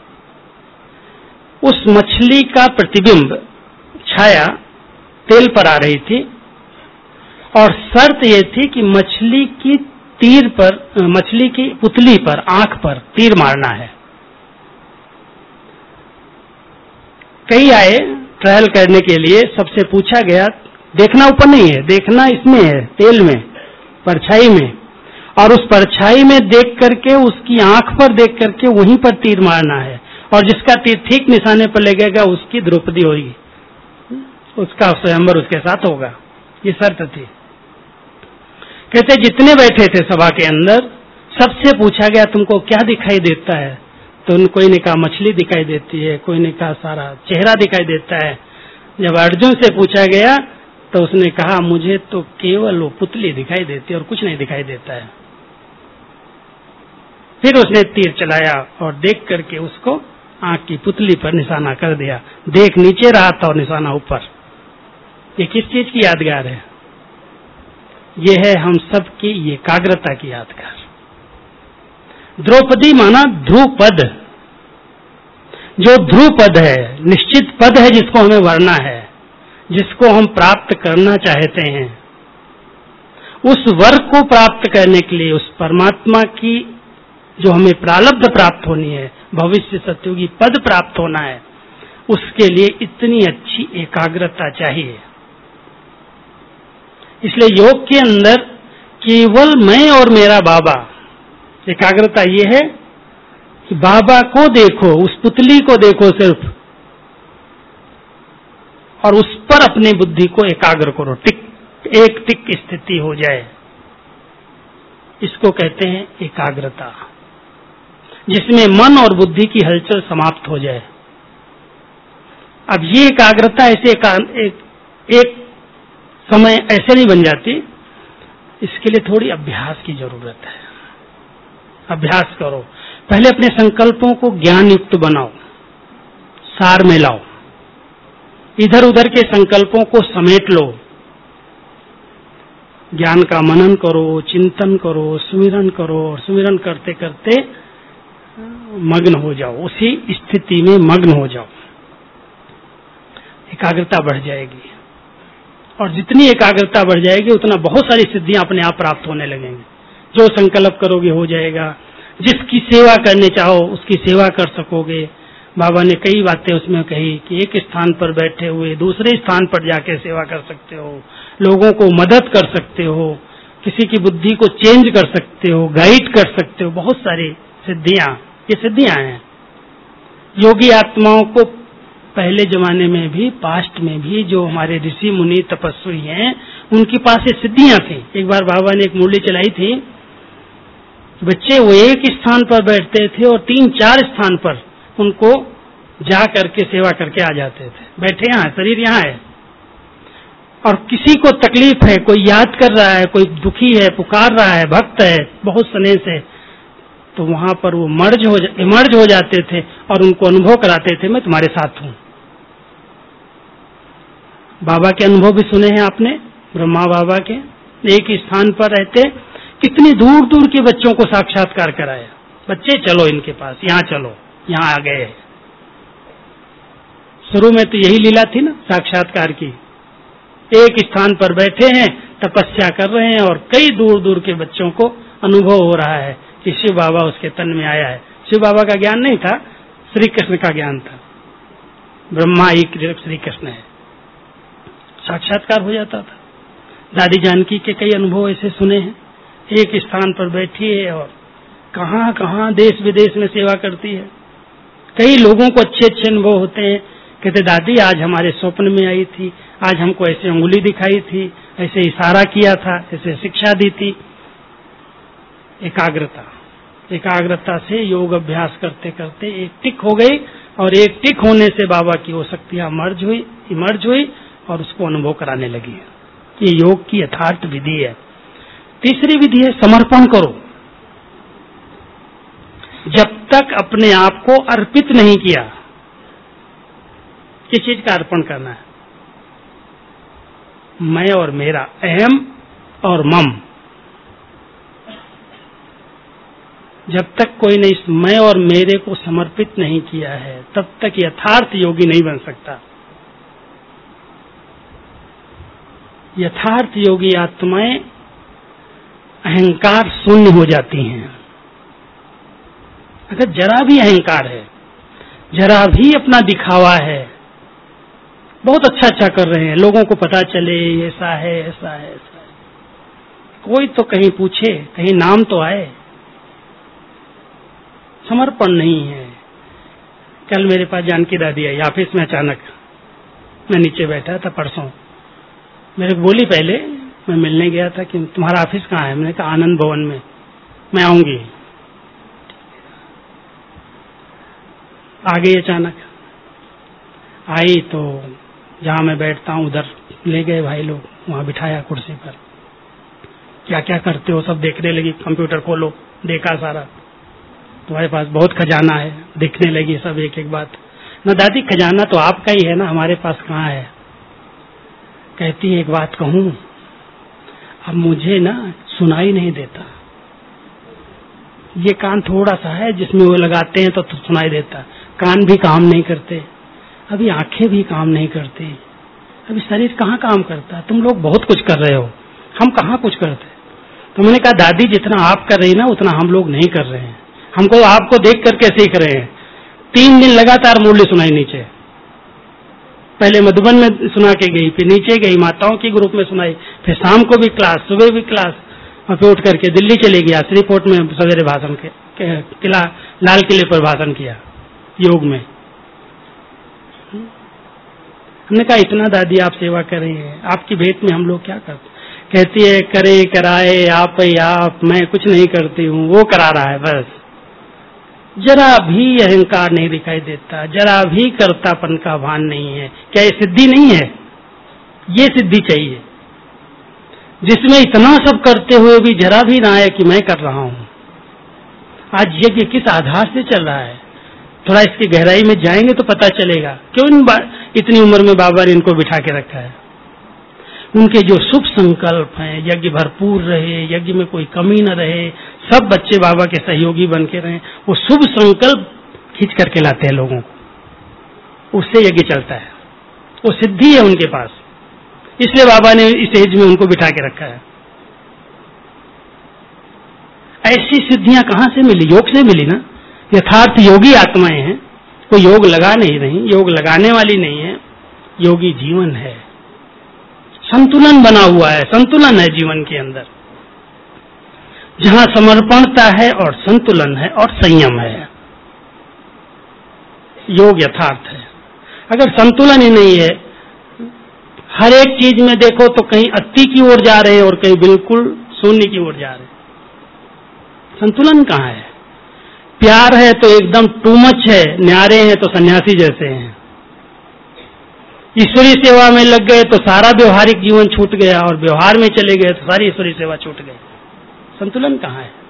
उस मछली का प्रतिबिंब, छाया तेल पर आ रही थी, और शर्त यह थी कि मछली की तीर पर, मछली की पुतली पर, आंख पर तीर मारना है। कई आए ट्रायल करने के लिए, सबसे पूछा गया, देखना ऊपर नहीं है, देखना इसमें है, तेल में, परछाई में, और उस परछाई में देख करके, उसकी आंख पर देख करके वहीं पर तीर मारना है, और जिसका तीर ठीक निशाने पर लगेगा उसकी द्रौपदी होगी, उसका स्वयंवर उसके साथ होगा। ये शर्त थी। कहते जितने बैठे थे सभा के अंदर, सबसे पूछा गया तुमको क्या दिखाई देता है? तो कोई ने कहा मछली दिखाई देती है, कोई ने कहा सारा चेहरा दिखाई देता है। जब अर्जुन से पूछा गया तो उसने कहा मुझे तो केवल वो पुतली दिखाई देती है और कुछ नहीं दिखाई देता है। फिर उसने तीर चलाया और देख करके उसको आंख की पुतली पर निशाना कर दिया। देख नीचे रहा था और निशाना ऊपर। ये किस चीज की यादगार है? ये है हम सब की एकाग्रता की यादगार। द्रौपदी माना ध्रुव पद, जो ध्रुव पद है, निश्चित पद है जिसको हमें वरना है, जिसको हम प्राप्त करना चाहते हैं। उस वर को प्राप्त करने के लिए, उस परमात्मा की जो हमें प्रारब्ध प्राप्त होनी है, भविष्य सत्युगी पद प्राप्त होना है, उसके लिए इतनी अच्छी एकाग्रता चाहिए। इसलिए योग के अंदर केवल मैं और मेरा बाबा, एकाग्रता ये है कि बाबा को देखो, उस पुतली को देखो सिर्फ, और उस पर अपनी बुद्धि को एकाग्र करो, टिक एक टिक स्थिति हो जाए। इसको कहते हैं एकाग्रता, जिसमें मन और बुद्धि की हलचल समाप्त हो जाए। अब ये एकाग्रता ऐसे एक, एक, एक समय ऐसे नहीं बन जाती, इसके लिए थोड़ी अभ्यास की जरूरत है। अभ्यास करो, पहले अपने संकल्पों को ज्ञान युक्त बनाओ, सार में लाओ, इधर उधर के संकल्पों को समेट लो, ज्ञान का मनन करो, चिंतन करो, सुमिरन करो, और सुमिरन करते करते मग्न हो जाओ, उसी स्थिति में मग्न हो जाओ, एकाग्रता बढ़ जाएगी। और जितनी एकाग्रता बढ़ जाएगी उतना बहुत सारी सिद्धियां अपने आप प्राप्त होने लगेंगी। जो संकल्प करोगे हो जाएगा, जिसकी सेवा करने चाहो उसकी सेवा कर सकोगे। बाबा ने कई बातें उसमें कही कि एक स्थान पर बैठे हुए दूसरे स्थान पर जाके सेवा कर सकते हो, लोगों को मदद कर सकते हो, किसी की बुद्धि को चेंज कर सकते हो, गाइड कर सकते हो, बहुत सारी सिद्धियां, ये सिद्धियां हैं। योगी आत्माओं को पहले जमाने में भी, पास्ट में भी जो हमारे ऋषि मुनि तपस्वी हैं उनके पास ये सिद्धियां थी। एक बार बाबा ने एक मुरली चलाई थी, बच्चे वो एक स्थान पर बैठते थे और तीन चार स्थान पर उनको जा करके सेवा करके आ जाते थे। बैठे यहाँ, शरीर यहाँ है, और किसी को तकलीफ है, कोई याद कर रहा है, कोई दुखी है, पुकार रहा है, भक्त है बहुत स्नेह से, तो वहां पर वो मर्ज हो इमर्ज हो जाते थे और उनको अनुभव कराते थे, मैं तुम्हारे साथ हूं। बाबा के अनुभव भी सुने हैं आपने, ब्रह्मा बाबा के, एक स्थान पर रहते कितनी दूर दूर के बच्चों को साक्षात्कार कराया। बच्चे चलो इनके पास, यहाँ चलो, यहाँ आ गए। शुरू में तो यही लीला थी ना साक्षात्कार की, एक स्थान पर बैठे हैं, तपस्या कर रहे हैं और कई दूर दूर के बच्चों को अनुभव हो रहा है कि शिव बाबा उसके तन में आया है। शिव बाबा का ज्ञान नहीं था, श्री कृष्ण का ज्ञान था। ब्रह्मा एक श्री कृष्ण है, साक्षात्कार हो जाता था। दादी जानकी के कई अनुभव ऐसे सुने हैं, एक स्थान पर बैठी है और कहाँ कहाँ देश विदेश में सेवा करती है। कई लोगों को अच्छे अच्छे अनुभव होते हैं, कहते दादी आज हमारे स्वप्न में आई थी, आज हमको ऐसे उंगली दिखाई थी, ऐसे इशारा किया था, ऐसे शिक्षा दी थी। एकाग्रता, एकाग्रता से योग अभ्यास करते करते एक टिक हो गई, और एक टिक होने से बाबा की वो शक्तियां मर्ज हुई इमर्ज हुई और उसको अनुभव कराने लगी। ये योग की यथार्थ विधि है। तीसरी विधि है समर्पण करो। जब तक अपने आप को अर्पित नहीं किया, किस चीज का अर्पण करना है? मैं और मेरा, अहम और मम। जब तक कोई ने इस मैं और मेरे को समर्पित नहीं किया है, तब तक यथार्थ योगी नहीं बन सकता। यथार्थ योगी आत्माएं अहंकार शून्य हो जाती हैं। अगर जरा भी अहंकार है, जरा भी अपना दिखावा है, बहुत अच्छा अच्छा कर रहे हैं, लोगों को पता चले ऐसा है ऐसा है ऐसा है, कोई तो कहीं पूछे, कहीं नाम तो आए, समर्पण नहीं है। कल मेरे पास जानकी दादी आई ऑफिस में, अचानक मैं नीचे बैठा था परसों, मेरे को बोली, पहले मैं मिलने गया था कि तुम्हारा ऑफिस कहाँ है? मैंने कहा आनंद भवन में, मैं आऊंगी। आ गई, अचानक आई तो जहाँ मैं बैठता हूँ उधर ले गए भाई लोग, वहाँ बिठाया कुर्सी पर। क्या क्या करते हो सब देखने लगी, कंप्यूटर खोलो, देखा सारा, तुम्हारे पास बहुत खजाना है, देखने लगी सब एक एक बात। ना दादी खजाना तो आपका ही है ना, हमारे पास कहाँ है? कहती है एक बात कहूँ, अब मुझे ना सुनाई नहीं देता, ये कान थोड़ा सा है जिसमें वो लगाते हैं तो, तो सुनाई देता, कान भी काम नहीं करते, अभी आंखें भी काम नहीं करती, अभी शरीर कहाँ काम करता? तुम लोग बहुत कुछ कर रहे हो, हम कहाँ कुछ करते? तो मैंने कहा दादी जितना आप कर रही ना उतना हम लोग नहीं कर रहे हैं, हमको आपको देख करके सीख रहे हैं। तीन दिन लगातार मुरली सुनाई नीचे, पहले मधुबन में सुना के गई, फिर नीचे गई माताओं के ग्रुप में सुनाई, फिर शाम को भी क्लास, सुबह भी क्लास, और फिर उठ करके दिल्ली चले गया, श्री फोर्ट में सवेरे भाषण के, के किला लाल किले पर भाषण किया योग में। हमने कहा इतना दादी आप सेवा कर रही है, आपकी भेंट में हम लोग क्या करते? कहती है करे कराए आप ही आप, मैं कुछ नहीं करती हूँ, वो करा रहा है बस। जरा भी अहंकार नहीं दिखाई देता, जरा भी कर्तापन का भान नहीं है। क्या ये सिद्धि नहीं है? ये सिद्धि चाहिए जिसमें इतना सब करते हुए भी जरा भी ना आए कि मैं कर रहा हूँ। आज यज्ञ किस आधार से चल रहा है, थोड़ा इसकी गहराई में जाएंगे तो पता चलेगा। क्यों इन इतनी उम्र में बाबा ने इनको बिठा के रखा है। उनके जो शुभ संकल्प हैं, यज्ञ भरपूर रहे, यज्ञ में कोई कमी न रहे, सब बच्चे बाबा के सहयोगी बन के रहे, वो शुभ संकल्प खींच करके लाते हैं लोगों को, उससे यज्ञ चलता है, वो सिद्धि है उनके पास, इसलिए बाबा ने इस एज में उनको बिठा के रखा है। ऐसी सिद्धियां कहां से मिली? योग से मिली ना। यथार्थ योगी आत्माएं हैं, कोई योग लगा नहीं रही, योग लगाने वाली नहीं है, योगी जीवन है, संतुलन बना हुआ है, संतुलन है जीवन के अंदर, जहां समर्पणता है और संतुलन है और संयम है, योग यथार्थ है। अगर संतुलन ही नहीं है, हर एक चीज में देखो तो कहीं अति की ओर जा रहे हैं और कहीं बिल्कुल शून्य की ओर जा रहे हैं, संतुलन कहाँ है? प्यार है तो एकदम टू मच है, न्यारे हैं तो सन्यासी जैसे हैं, ईश्वरीय सेवा में लग गए तो सारा व्यवहारिक जीवन छूट गया, और व्यवहार में चले गए तो सारी ईश्वरीय सेवा छूट गई। संतुलन कहाँ है?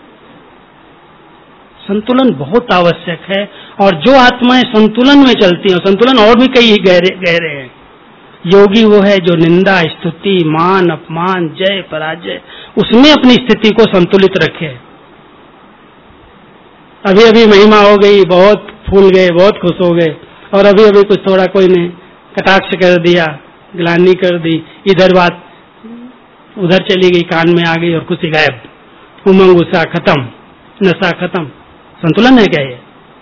संतुलन बहुत आवश्यक है, और जो आत्माएं संतुलन में चलती हैं, संतुलन और भी कई गहरे गहरे हैं। योगी वो है जो निंदा, स्तुति, मान, अपमान, जय, पराजय, उसमें अपनी स्थिति को संतुलित रखे। अभी अभी महिमा हो गई, बहुत फूल गए, बहुत खुश हो गए, और अभी अभी कुछ थोड़ा कोई ने कटाक्ष कर दिया, ग्लानि कर दी, इधर बात उधर चली गई, कान में आ गई और खुशी गायब, उमंग उत्साह खत्म, नशा खत्म। संतुलन है क्या ये?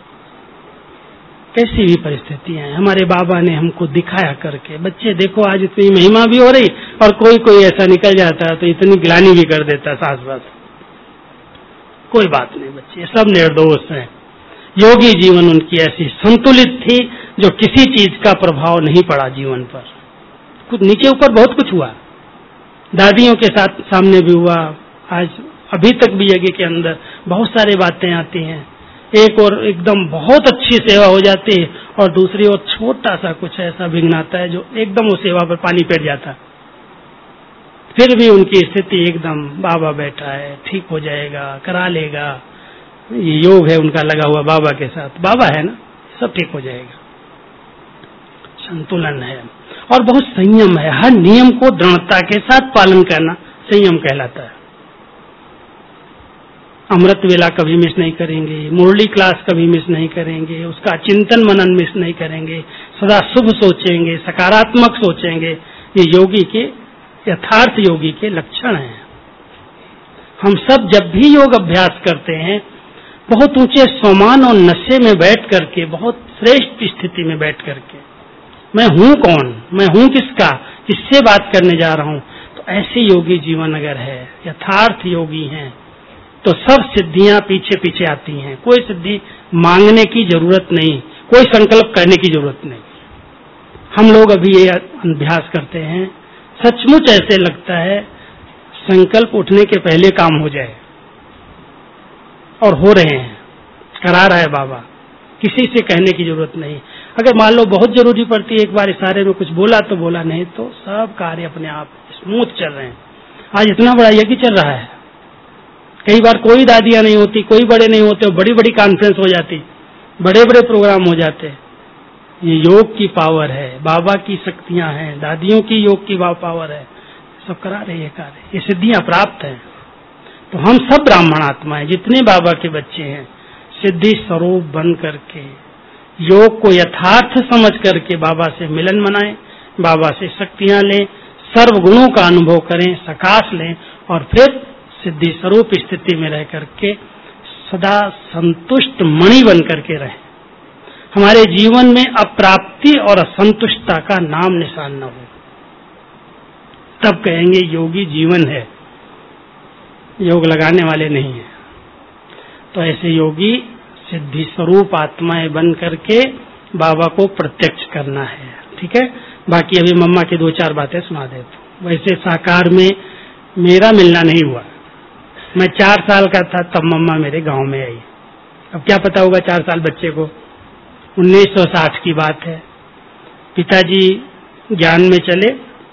कैसी भी परिस्थितियां हैं, हमारे बाबा ने हमको दिखाया करके। बच्चे देखो, आज इतनी महिमा भी हो रही और कोई कोई ऐसा निकल जाता है तो इतनी ग्लानि भी कर देता है सास बात। कोई बात नहीं बच्चे, सब निर्दोष हैं। योगी जीवन उनकी ऐसी संतुलित थी जो किसी चीज का प्रभाव नहीं पड़ा जीवन पर। कुछ नीचे ऊपर बहुत कुछ हुआ, दादियों के साथ सामने भी हुआ, आज अभी तक भी यज्ञ के अंदर बहुत सारी बातें आती हैं। एक और एकदम बहुत अच्छी सेवा हो जाती है और दूसरी ओर छोटा सा कुछ ऐसा विघ्न आता है जो एकदम उस सेवा पर पानी फेर जाता है। फिर भी उनकी स्थिति एकदम, बाबा बैठा है, ठीक हो जाएगा, करा लेगा, ये योग है उनका लगा हुआ बाबा के साथ, बाबा है ना, सब ठीक हो जाएगा। संतुलन है और बहुत संयम है, हर नियम को दृढ़ता के साथ पालन करना संयम कहलाता है। अमृत वेला कभी मिस नहीं करेंगे, मुरली क्लास कभी मिस नहीं करेंगे, उसका चिंतन मनन मिस नहीं करेंगे, सदा शुभ सोचेंगे, सकारात्मक सोचेंगे। ये योगी के, यथार्थ योगी के लक्षण हैं। हम सब जब भी योग अभ्यास करते हैं, बहुत ऊंचे सोमान और नशे में बैठ करके, बहुत श्रेष्ठ स्थिति में बैठ करके, मैं हूं कौन, मैं हूं किसका, किससे बात करने जा रहा हूं, तो ऐसे योगी जीवन अगर है, यथार्थ योगी हैं, तो सब सिद्धियां पीछे पीछे आती हैं। कोई सिद्धि मांगने की जरूरत नहीं, कोई संकल्प करने की जरूरत नहीं। हम लोग अभी ये अभ्यास करते हैं, सचमुच ऐसे लगता है संकल्प उठने के पहले काम हो जाए, और हो रहे हैं, करा रहा है बाबा, किसी से कहने की जरूरत नहीं। अगर मान लो बहुत जरूरी पड़ती है, एक बार इशारे में कुछ बोला तो बोला, नहीं तो सब कार्य अपने आप स्मूथ चल रहे हैं। आज इतना बड़ा यज्ञ चल रहा है, कई बार कोई दादियां नहीं होती, कोई बड़े नहीं होते, बड़ी बड़ी कॉन्फ्रेंस हो जाती, बड़े बड़े प्रोग्राम हो जाते। ये योग की पावर है, बाबा की शक्तियां हैं, दादियों की योग की पावर है, सब करा रहे हैं कार्य, ये सिद्धियां प्राप्त हैं। तो हम सब ब्राह्मण आत्मा हैं, जितने बाबा के बच्चे हैं, सिद्धि स्वरूप बन करके योग को यथार्थ समझ करके बाबा से मिलन मनाएं, बाबा से शक्तियां लें, सर्व गुणों का अनुभव करें, सकाश लें, और फिर सिद्धि स्वरूप स्थिति में रह करके सदा संतुष्ट मणि बन करके रहें। हमारे जीवन में अप्राप्ति और असंतुष्टता का नाम निशान न हो, तब कहेंगे योगी जीवन है, योग लगाने वाले नहीं है। तो ऐसे योगी सिद्धि स्वरूप आत्माएं बन करके बाबा को प्रत्यक्ष करना है। ठीक है, बाकी अभी मम्मा की दो चार बातें सुना देता हूं। वैसे साकार में मेरा मिलना नहीं हुआ, मैं चार साल का था तब मम्मा मेरे गांव में आई। अब क्या पता होगा चार साल बच्चे को, उन्नीस सौ साठ की बात है। पिताजी ज्ञान में चले,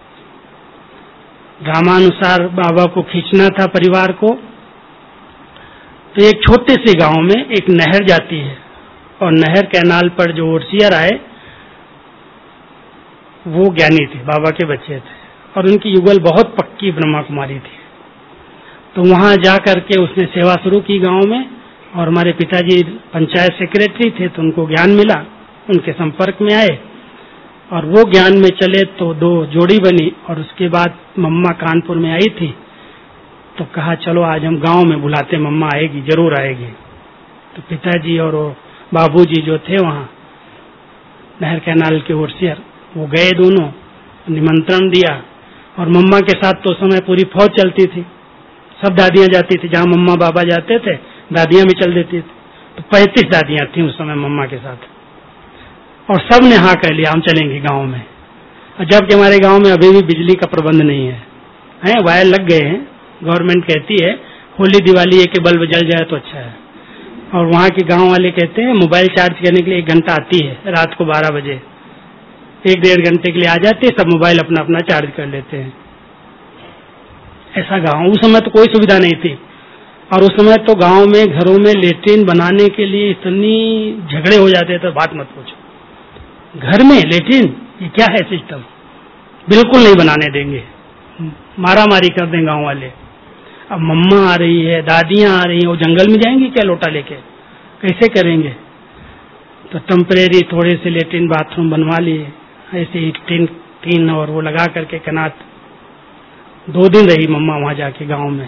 ड्रामानुसार बाबा को खींचना था परिवार को, तो एक छोटे से गांव में एक नहर जाती है, और नहर कैनाल पर जो ओवरसियर आए वो ज्ञानी थे, बाबा के बच्चे थे, और उनकी युगल बहुत पक्की ब्रह्मा कुमारी थी। तो वहां जा करके उसने सेवा शुरू की गांव में, और हमारे पिताजी पंचायत सेक्रेटरी थे तो उनको ज्ञान मिला, उनके संपर्क में आए और वो ज्ञान में चले तो दो जोड़ी बनी। और उसके बाद मम्मा कानपुर में आई थी तो कहा चलो आज हम गांव में बुलाते, मम्मा आएगी, जरूर आएगी। तो पिताजी और बाबूजी जो थे वहाँ नहर कैनाल के ओरसियर, वो गए दोनों, निमंत्रण दिया। और मम्मा के साथ तो उस समय पूरी फौज चलती थी, सब दादियां जाती थी, जहाँ मम्मा बाबा जाते थे दादियां भी चल देती थी। तो पैंतीस दादियां थी उस समय मम्मा के साथ, और सब ने हाँ कह लिया हम चलेंगे गांव में। जबकि हमारे गांव में अभी भी बिजली का प्रबंध नहीं है, हैं वायर लग गए हैं, गवर्नमेंट कहती है होली दिवाली एक बल्ब जल जाए तो अच्छा है। और वहाँ के गांव वाले कहते हैं मोबाइल चार्ज करने के लिए एक घंटा आती है रात को बारह बजे, एक डेढ़ घंटे के लिए आ जाती है, सब मोबाइल अपना अपना चार्ज कर लेते हैं। ऐसा गांव, उस समय तो कोई सुविधा नहीं थी। और उस समय तो गांव में घरों में लेट्रिन बनाने के लिए इतनी झगड़े हो जाते थे, बात मत पूछो। घर में लेट्रिन, ये क्या है सिस्टम, बिल्कुल नहीं बनाने देंगे, मारा मारी कर दें गांव वाले। अब मम्मा आ रही है, दादियां आ रही हैं, वो जंगल में जाएंगी क्या लोटा लेके, कैसे करेंगे? तो टेम्परेरी थोड़े से लेट्रिन बाथरूम बनवा लिए, ऐसे ही टीन टीन और वो लगा करके कनात। दो दिन रही मम्मा वहां जाके गांव में।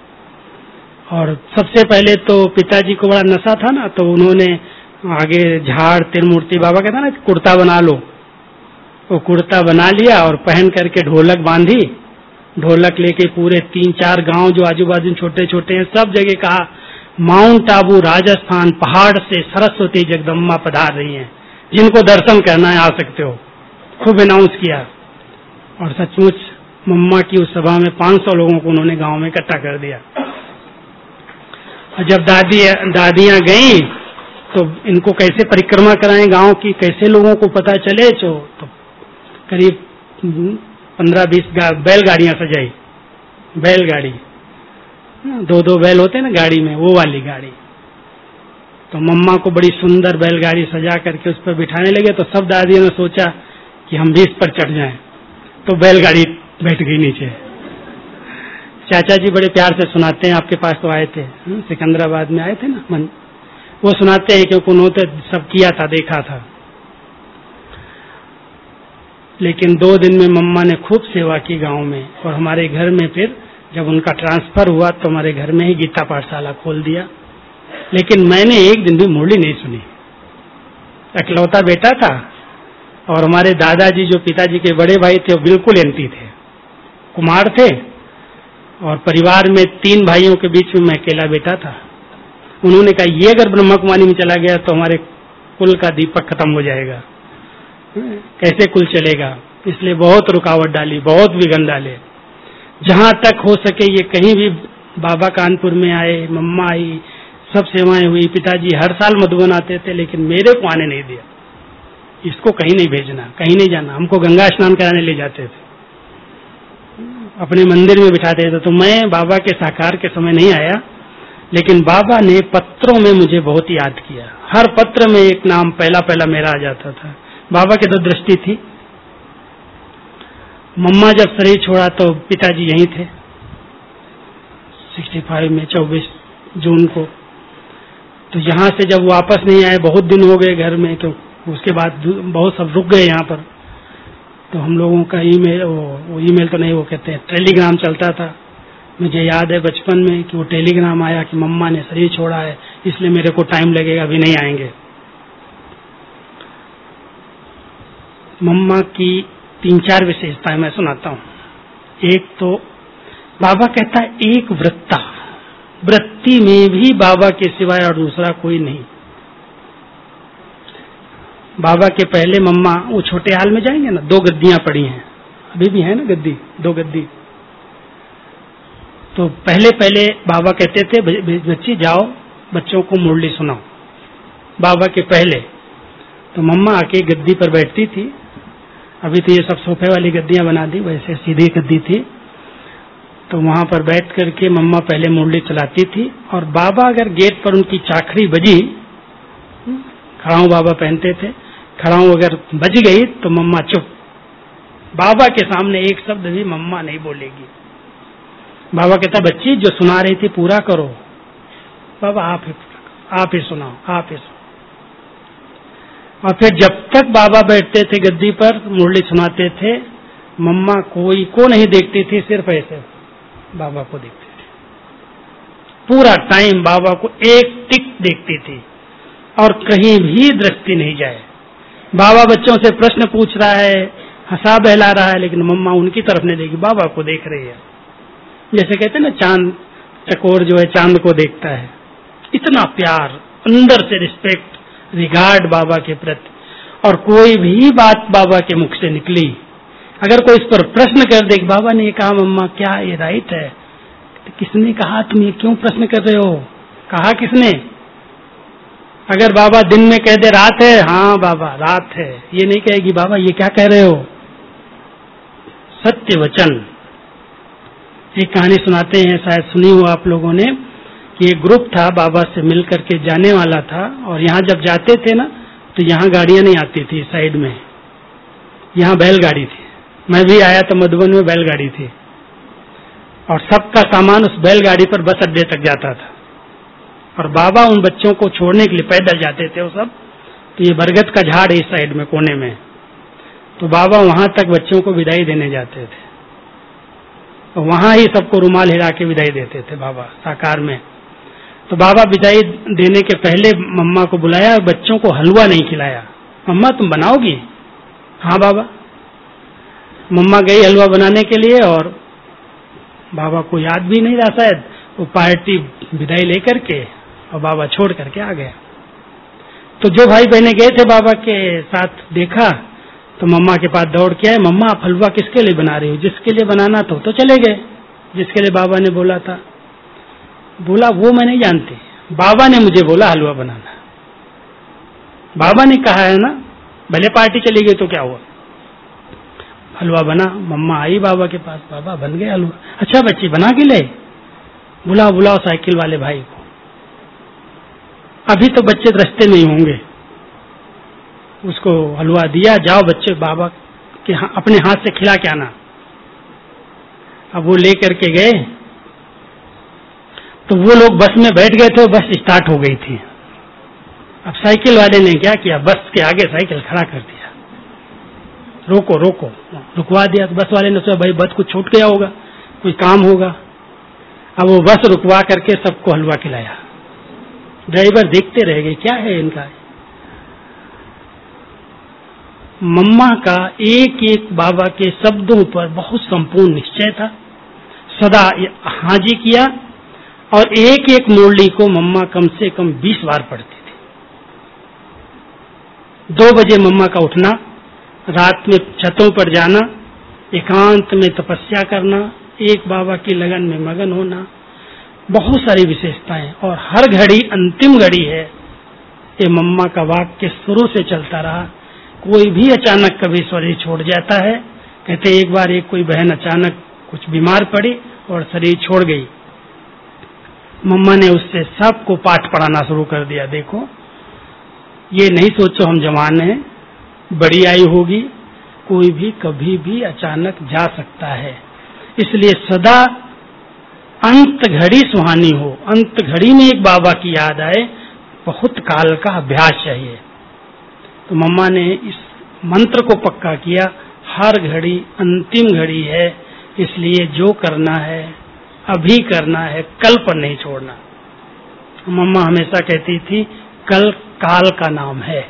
और सबसे पहले तो पिताजी को बड़ा नशा था ना, तो उन्होंने आगे झाड़ तिरमूर्ति बाबा कहता ना कुर्ता बना लो, वो कुर्ता बना लिया और पहन करके ढोलक बांधी, ढोलक लेके पूरे तीन चार गांव जो आजू बाजू छोटे छोटे हैं सब जगह कहा माउंट आबू राजस्थान पहाड़ से सरस्वती जगदम्बा पधार रही हैं, जिनको दर्शन करना है आ सकते हो, खूब अनाउंस किया। और सचमुच मम्मा की उस सभा में पाँच सौ लोगों को उन्होंने गांव में इकट्ठा कर दिया। और जब दादी दादियां गई तो इनको कैसे परिक्रमा कराएं गांव की, कैसे लोगों को पता चले, तो, तो करीब पंद्रह बीस बैलगाड़ियां सजाई, बैलगाड़ी, दो दो बैल होते हैं ना गाड़ी में, वो वाली गाड़ी। तो मम्मा को बड़ी सुंदर बैलगाड़ी सजा करके उस पर बिठाने लगे। तो सब दादियों ने सोचा कि हम भी इस पर चढ़ जाएं, तो बैलगाड़ी बैठ गई नीचे। चाचा जी बड़े प्यार से सुनाते हैं, आपके पास तो आए थे, सिकंदराबाद में आए थे ना मन, वो सुनाते हैं क्योंकि उन्होंने सब किया था, देखा था। लेकिन दो दिन में मम्मा ने खूब सेवा की गांव में। और हमारे घर में फिर जब उनका ट्रांसफर हुआ तो हमारे घर में ही गीता पाठशाला खोल दिया। लेकिन मैंने एक दिन भी मुरली नहीं सुनी, इकलौता बेटा था। और हमारे दादाजी जो पिताजी के बड़े भाई थे वो बिल्कुल एंटी थे, कुमार थे, और परिवार में तीन भाइयों के बीच में मैं अकेला बेटा था। उन्होंने कहा ये अगर ब्रह्मा कुमारी में चला गया तो हमारे कुल का दीपक खत्म हो जाएगा, कैसे कुल चलेगा। इसलिए बहुत रुकावट डाली, बहुत विघन डाले। जहां तक हो सके ये कहीं भी, बाबा कानपुर में आए, मम्मा आई, सब सेवाएं हुई, पिताजी हर साल मधुबन आते थे, लेकिन मेरे को आने नहीं दिया, इसको कहीं नहीं भेजना, कहीं नहीं जाना। हमको गंगा स्नान कराने ले जाते थे, अपने मंदिर में बिठाते थे। तो मैं बाबा के साकार के समय नहीं आया, लेकिन बाबा ने पत्रों में मुझे बहुत याद किया। हर पत्र में एक नाम पहला पहला मेरा आ जाता था। बाबा की तो दृष्टि थी। मम्मा जब शरीर छोड़ा तो पिताजी यहीं थे, पैंसठ में चौबीस जून को। तो यहाँ से जब वापस नहीं आए, बहुत दिन हो गए घर में, क्यों उसके बाद बहुत सब रुक गए यहाँ पर। तो हम लोगों का ईमेल, वो, वो ईमेल तो नहीं, वो कहते हैं टेलीग्राम चलता था। मुझे याद है बचपन में कि वो टेलीग्राम आया कि मम्मा ने शरीर छोड़ा है, इसलिए मेरे को टाइम लगेगा, अभी नहीं आएंगे। मम्मा की तीन चार विशेषताएं मैं सुनाता हूँ। एक तो बाबा कहता है एक वृत्ता, वृत्ति में भी बाबा के सिवाय और दूसरा कोई नहीं। बाबा के पहले मम्मा वो छोटे हाल में जाएंगे ना, दो गद्दियां पड़ी हैं, अभी भी है ना गद्दी, दो गद्दी। तो पहले पहले बाबा कहते थे बच्ची जाओ बच्चों को मुरली सुनाओ, बाबा के पहले। तो मम्मा आके गद्दी पर बैठती थी। अभी तो ये सब सोफे वाली गद्दियां बना दी, वैसे सीधी गद्दी थी। तो वहां पर बैठ करके मम्मा पहले मुरली चलाती थी। और बाबा अगर गेट पर उनकी चाकरी बजी, खड़ाऊ बाबा पहनते थे, खड़ाऊ अगर बज गई तो मम्मा चुप, बाबा के सामने एक शब्द भी मम्मा नहीं बोलेगी। बाबा कहता बच्ची जो सुना रही थी पूरा करो। बाबा आप ही आप ही सुनाओ, आप ही सुनाओ। और फिर जब तक बाबा बैठते थे गद्दी पर मुरली सुनाते थे, मम्मा कोई को नहीं देखती थी, सिर्फ ऐसे बाबा को देखती थी। पूरा टाइम बाबा को एक टिक देखती थी और कहीं भी दृष्टि नहीं जाए। बाबा बच्चों से प्रश्न पूछ रहा है, हंसा बहला रहा है, लेकिन मम्मा उनकी तरफ नहीं देखी, बाबा को देख रही है। जैसे कहते हैं ना, चांद चकोर जो है चांद को देखता है। इतना प्यार, अंदर से रिस्पेक्ट, रिगार्ड बाबा के प्रति। और कोई भी बात बाबा के मुख से निकली, अगर कोई इस पर प्रश्न कर दे, बाबा ने ये कहा मम्मा क्या ये राइट है, तो किसने कहा, तुम ये क्यों प्रश्न कर रहे हो, कहा किसने? अगर बाबा दिन में कह दे रात है, हाँ बाबा रात है, ये नहीं कहेगी बाबा ये क्या कह रहे हो। सत्य वचन। एक कहानी सुनाते हैं, शायद सुनी हो आप लोगों ने, कि एक ग्रुप था बाबा से मिल करके जाने वाला था, और यहाँ जब जाते थे ना तो यहाँ गाड़ियां नहीं आती थी साइड में, यहाँ बैलगाड़ी थी। मैं भी आया तो मधुबन में बैलगाड़ी थी, और सबका सामान उस बैलगाड़ी पर बस अड्डे तक जाता था। और बाबा उन बच्चों को छोड़ने के लिए पैदल जाते थे वो सब। तो ये बरगद का झाड़ है इस साइड में कोने में, तो बाबा वहां तक बच्चों को विदाई देने जाते थे, तो वहां ही सबको रुमाल हिला के विदाई देते थे बाबा साकार में। तो बाबा विदाई देने के पहले मम्मा को बुलाया, बच्चों को हलवा नहीं खिलाया। मम्मा तुम बनाओगी? हाँ बाबा। मम्मा गई हलवा बनाने के लिए, और बाबा को याद भी नहीं रहा शायद, वो पार्टी विदाई लेकर के और बाबा छोड़ करके आ गया। तो जो भाई बहने गए थे बाबा के साथ देखा, तो मम्मा के पास दौड़ के आए, मम्मा आप हलवा किसके लिए बना रही हो? जिसके लिए बनाना था तो चले गए, जिसके लिए बाबा ने बोला था। बोला वो मैं नहीं जानती, बाबा ने मुझे बोला हलवा बनाना, बाबा ने कहा है ना, भले पार्टी चली गई तो क्या हुआ। हलवा बना, मम्मा आई बाबा के पास, बाबा बन गया हलवा। अच्छा बच्ची बना के ले, बुलाओ बुलाओ साइकिल वाले भाई को। अभी तो बच्चे रास्ते में ही होंगे। उसको हलवा दिया, जाओ बच्चे बाबा के हा, अपने हाथ से खिला के आना। अब वो लेकर के गए, तो वो लोग बस में बैठ गए थे, बस स्टार्ट हो गई थी। अब साइकिल वाले ने क्या किया, बस के आगे साइकिल खड़ा कर दिया, रोको रोको, रुकवा दिया। तो बस वाले ने सोचा भाई बस कुछ छूट गया होगा, कोई काम होगा। अब वो बस रुकवा करके सबको हलवा खिलाया। ड्राइवर देखते रह गए क्या है इनका। मम्मा का एक एक बाबा के शब्दों पर बहुत संपूर्ण निश्चय था, सदा हाजी किया, और एक एक मुरली को मम्मा कम से कम बीस बार पढ़ती थी। दो बजे मम्मा का उठना, रात में छतों पर जाना, एकांत में तपस्या करना, एक बाबा की लगन में मगन होना, बहुत सारी विशेषताएं। और हर घड़ी अंतिम घड़ी है, ये मम्मा का वाक्य शुरू से चलता रहा। कोई भी अचानक कभी शरीर छोड़ जाता है, कहते एक बार एक कोई बहन अचानक कुछ बीमार पड़ी और शरीर छोड़ गई। मम्मा ने उससे सबको पाठ पढ़ाना शुरू कर दिया। देखो ये नहीं सोचो हम जवान हैं, बड़ी आयु होगी, कोई भी कभी भी अचानक जा सकता है, इसलिए सदा अंत घड़ी सुहानी हो, अंत घड़ी में एक बाबा की याद आए, बहुत काल का अभ्यास चाहिए। तो मम्मा ने इस मंत्र को पक्का किया, हर घड़ी अंतिम घड़ी है, इसलिए जो करना है अभी करना है, कल पर नहीं छोड़ना। मम्मा हमेशा कहती थी कल काल का नाम है।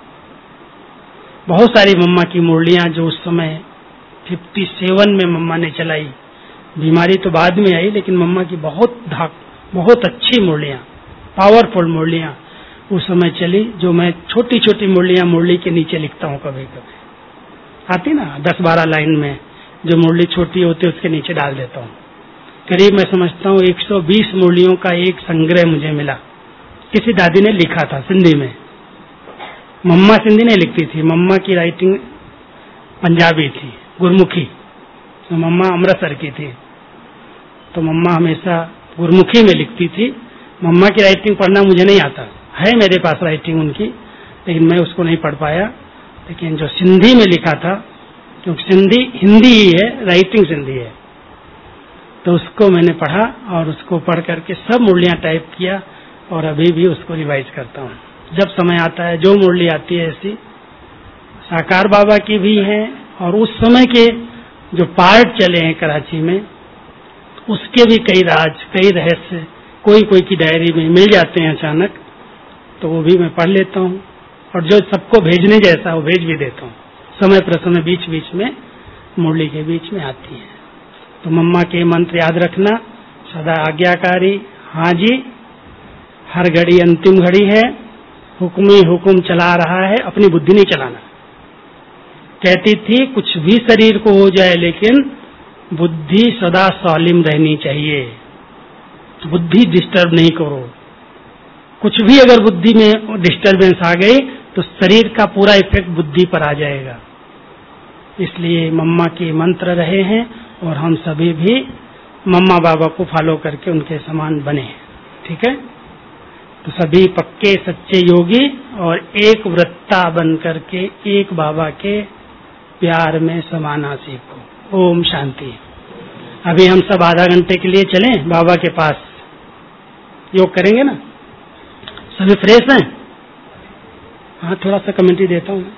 बहुत सारी मम्मा की मुरलियां जो उस समय सत्तावन में मम्मा ने चलाई, बीमारी तो बाद में आई, लेकिन मम्मा की बहुत धाक बहुत अच्छी मुरलियां, पावरफुल मुरलियां उस समय चली, जो मैं छोटी छोटी मुरलियां मुरली के नीचे लिखता हूँ, कभी कभी आती ना दस बारह लाइन में, जो मुरली छोटी होती है उसके नीचे डाल देता हूँ। करीब मैं समझता हूँ एक सौ बीस मुरलियों का एक संग्रह मुझे मिला, किसी दादी ने लिखा था सिंधी में। मम्मा सिंधी नहीं लिखती थी, मम्मा की राइटिंग पंजाबी थी, गुरमुखी, तो मम्मा अमृतसर की थी, तो मम्मा हमेशा गुरमुखी में लिखती थी। मम्मा की राइटिंग पढ़ना मुझे नहीं आता है, मेरे पास राइटिंग उनकी, लेकिन मैं उसको नहीं पढ़ पाया। लेकिन जो सिंधी में लिखा था क्योंकि सिंधी हिंदी ही है, राइटिंग सिंधी है। तो उसको मैंने पढ़ा और उसको पढ़ करके सब मुरलियां टाइप किया और अभी भी उसको रिवाइज करता हूँ। जब समय आता है, जो मुरली आती है ऐसी, साकार बाबा की भी है और उस समय के जो पार्ट चले हैं कराची में, उसके भी कई राज, कई रहस्य कोई कोई की डायरी में मिल जाते हैं अचानक, तो वो भी मैं पढ़ लेता हूँ और जो सबको भेजने जैसा वो भेज भी देता हूँ। समय प्रसमय बीच बीच में मुरली के बीच में आती है। तो मम्मा के मंत्र याद रखना, सदा आज्ञाकारी, हाँ जी, हर घड़ी अंतिम घड़ी है, हुक्म ही हुक्म चला रहा है, अपनी बुद्धि नहीं चलाना। कहती थी कुछ भी शरीर को हो जाए लेकिन बुद्धि सदा सालिम रहनी चाहिए, बुद्धि डिस्टर्ब नहीं करो। कुछ भी अगर बुद्धि में डिस्टर्बेंस आ गई तो शरीर का पूरा इफेक्ट बुद्धि पर आ जाएगा। इसलिए मम्मा के मंत्र रहे हैं और हम सभी भी मम्मा बाबा को फॉलो करके उनके समान बने। ठीक है, तो सभी पक्के सच्चे योगी और एक वृत्ता बन करके एक बाबा के प्यार में समाना सीखो। ओम शांति। अभी हम सब आधा घंटे के लिए चलें बाबा के पास, योग करेंगे ना? सभी फ्रेश हैं? हाँ, थोड़ा सा कमेंट्री देता हूँ।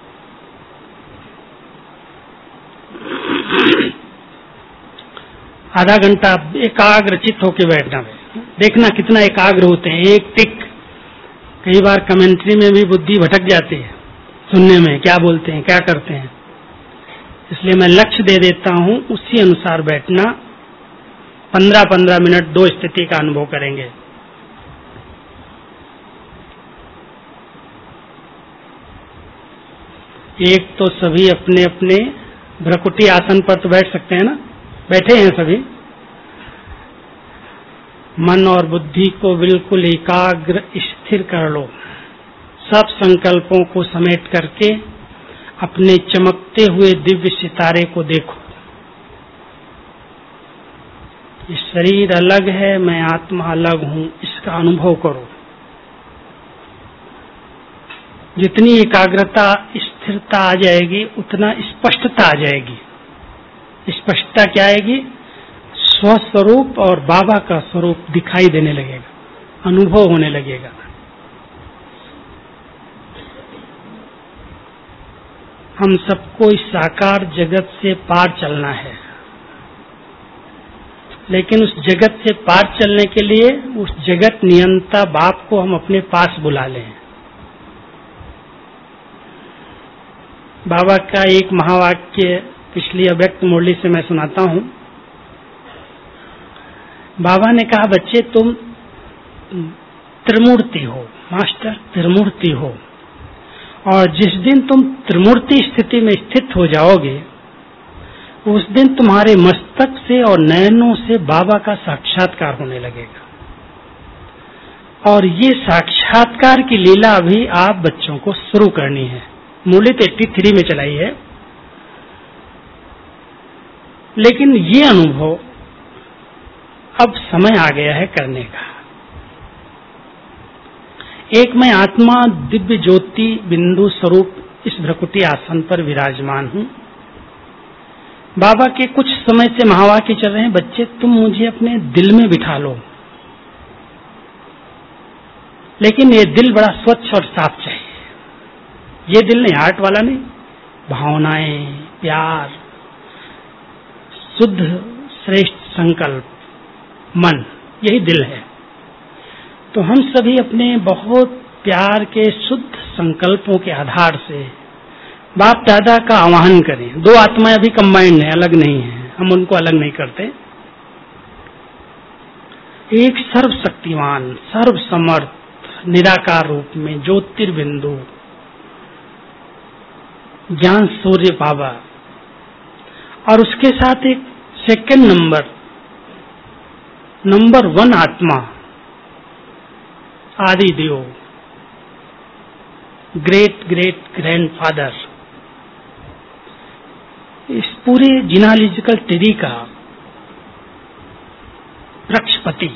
आधा घंटा एकाग्रचित होके बैठना है, देखना कितना एकाग्र होते हैं। एक टिक, कई बार कमेंट्री में भी बुद्धि भटक जाती है, सुनने में क्या बोलते हैं, क्या करते हैं। इसलिए मैं लक्ष्य दे देता हूँ, उसी अनुसार बैठना। पंद्रह पंद्रह मिनट दो स्थिति का अनुभव करेंगे। एक तो सभी अपने अपने भ्रकुटी आसन पर तो बैठ सकते हैं ना, बैठे हैं सभी। मन और बुद्धि को बिल्कुल एकाग्र स्थिर कर लो। सब संकल्पों को समेट करके अपने चमकते हुए दिव्य सितारे को देखो। ये शरीर अलग है, मैं आत्मा अलग हूं, इसका अनुभव करो। जितनी एकाग्रता स्थिरता आ जाएगी उतना स्पष्टता आ जाएगी। स्पष्टता क्या आएगी? स्वस्वरूप और बाबा का स्वरूप दिखाई देने लगेगा, अनुभव होने लगेगा। हम सबको इस साकार जगत से पार चलना है, लेकिन उस जगत से पार चलने के लिए उस जगत नियंता बाप को हम अपने पास बुला लें। बाबा का एक महावाक्य पिछली अव्यक्त मुरली से मैं सुनाता हूं। बाबा ने कहा, बच्चे तुम त्रिमूर्ति हो, मास्टर त्रिमूर्ति हो, और जिस दिन तुम त्रिमूर्ति स्थिति में स्थित हो जाओगे उस दिन तुम्हारे मस्तक से और नयनों से बाबा का साक्षात्कार होने लगेगा। और ये साक्षात्कार की लीला अभी आप बच्चों को शुरू करनी है। मुरली तो तिरासी में चलाई है, लेकिन ये अनुभव अब समय आ गया है करने का। एक मैं आत्मा दिव्य ज्योति बिंदु स्वरूप इस भ्रकुटी आसन पर विराजमान हूं। बाबा के कुछ समय से महावाक्य चल रहे हैं, बच्चे तुम मुझे अपने दिल में बिठा लो, लेकिन ये दिल बड़ा स्वच्छ और साफ चाहिए। ये दिल नहीं, हार्ट वाला नहीं, भावनाएं, प्यार, शुद्ध श्रेष्ठ संकल्प, मन, यही दिल है। तो हम सभी अपने बहुत प्यार के शुद्ध संकल्पों के आधार से बाप दादा का आवाहन करें। दो आत्माएं अभी कंबाइंड हैं, अलग नहीं है, हम उनको अलग नहीं करते। एक सर्वशक्तिमान, सर्वसमर्थ, निराकार रूप में ज्योतिर्बिंदु ज्ञान सूर्य बाबा, और उसके साथ एक सेकंड नंबर नंबर वन आत्मा आदि देव, ग्रेट ग्रेट ग्रैंडफादर, इस पूरे जिनालिजिकल ट्री का वृक्षपति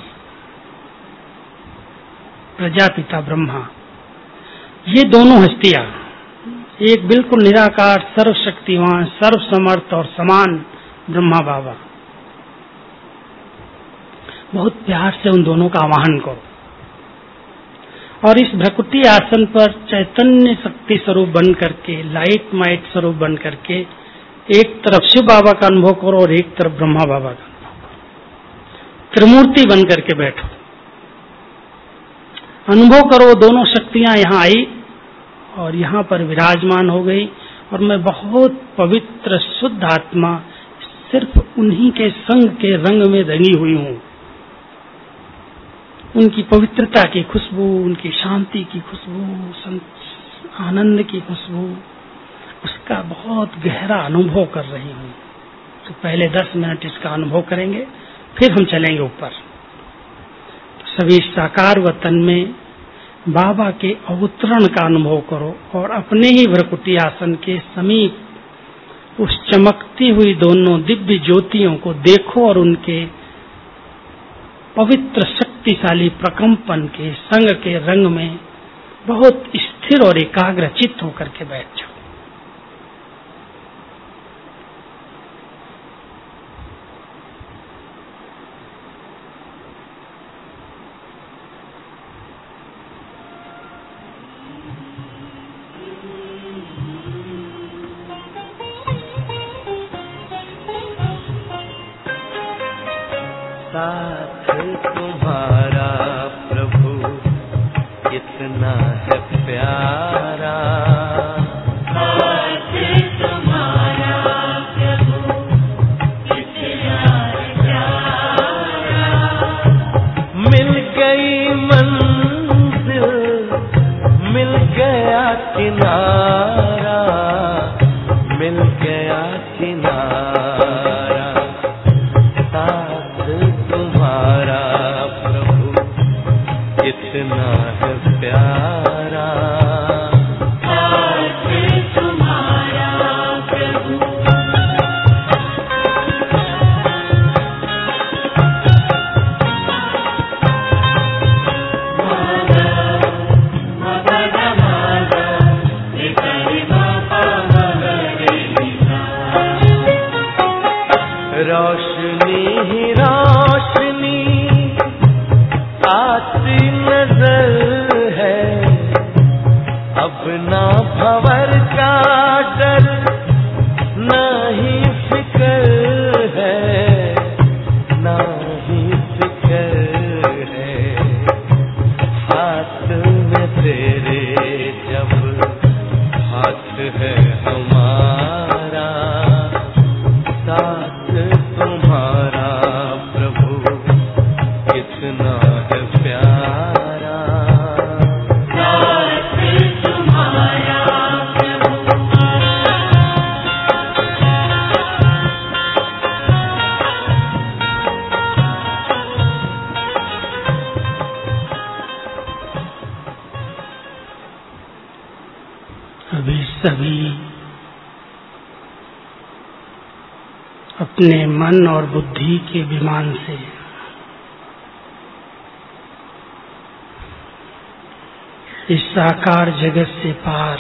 प्रजापिता ब्रह्मा, ये दोनों हस्तियां एक बिल्कुल निराकार, सर्वशक्तिवान, सर्वसमर्थ और समान ब्रह्मा बाबा। बहुत प्यार से उन दोनों का आवाहन करो और इस भ्रकुटी आसन पर चैतन्य शक्ति स्वरूप बन करके, लाइट माइट स्वरूप बन करके एक तरफ शिव बाबा का अनुभव करो और एक तरफ ब्रह्मा बाबा का अनुभव करो। त्रिमूर्ति बन करके बैठो, अनुभव करो। दोनों शक्तियां यहाँ आई और यहाँ पर विराजमान हो गई और मैं बहुत पवित्र शुद्ध आत्मा सिर्फ उन्हीं के संग के रंग में रंगी हुई हूँ। उनकी पवित्रता की खुशबू, उनकी शांति की खुशबू, आनंद की खुशबू, उसका बहुत गहरा अनुभव कर रही हूँ। तो पहले दस मिनट इसका अनुभव करेंगे, फिर हम चलेंगे ऊपर। तो सभी साकार वतन में बाबा के अवतरण का अनुभव करो और अपने ही भ्रकुटी आसन के समीप उस चमकती हुई दोनों दिव्य ज्योतियों को देखो और उनके पवित्र शक्तिशाली प्रकंपन के संग के रंग में बहुत स्थिर और एकाग्र चित्त होकर के बैठ जाओ। साथ तुम्हारा प्रभु कितना है प्यारा, साथ तुम्हारा प्रभु कितना है प्यारा। मिल गई मंजिल, मिल गया किनारा, मिल गया किनारा। तुम्हारा प्रभु कितना है प्यारा, साथ तुम्हारा प्रभु। रोशनी ही रोशनी आती नजर है, अब ना भंवर का डर, ना ही फिक्र है, ना ही फिक्र है। हाथ में तेरे जब हाथ है हमारा, साथ तुम्हारा प्रभु कितना है प्यारा, साथ तुम्हारा प्रभु। अभी सभी अपने मन और बुद्धि के विमान से इस साकार जगत से पार,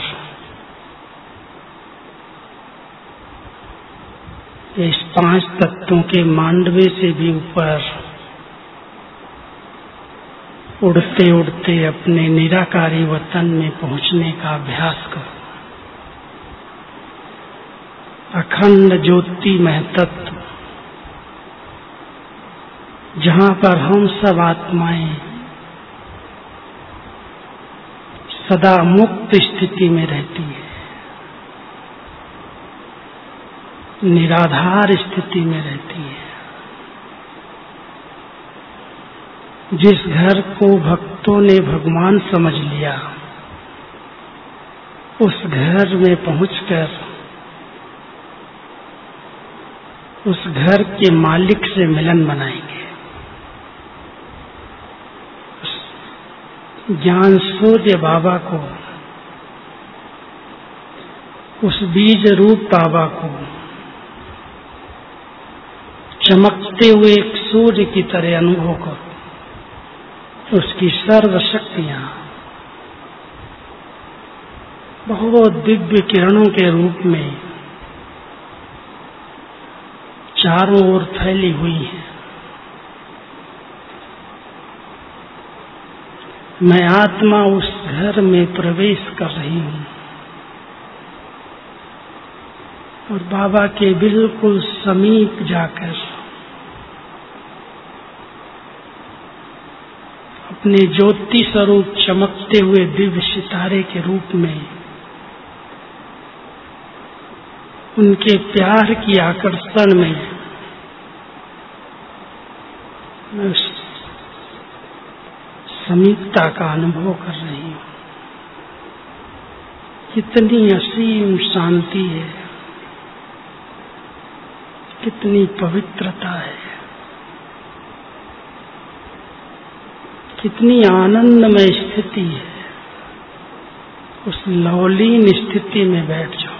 इस पांच तत्वों के मांडवे से भी ऊपर उड़ते उड़ते अपने निराकारी वतन में पहुंचने का अभ्यास करो। अखंड ज्योति महतत्व, जहां पर हम सब आत्माएं सदा मुक्त स्थिति में रहती है, निराधार स्थिति में रहती है। जिस घर को भक्तों ने भगवान समझ लिया, उस घर में पहुंचकर उस घर के मालिक से मिलन बनाएंगे। ज्ञान सूर्य बाबा को, उस बीज रूप बाबा को चमकते हुए एक सूर्य की तरह अनुभव करो। उसकी सर्व शक्तियां बहुत दिव्य किरणों के रूप में चारों ओर फैली हुई है। मैं आत्मा उस घर में प्रवेश कर रही हूँ और बाबा के बिल्कुल समीप जाकर अपने ज्योति स्वरूप चमकते हुए दिव्य सितारे के रूप में उनके प्यार की आकर्षण में मैं उस समीपता का अनुभव कर रही हूँ। कितनी असीम शांति है, कितनी पवित्रता है, कितनी आनंदमय स्थिति है। उस लवलीन स्थिति में बैठ जाओ।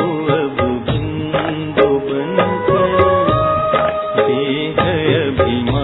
अभिमान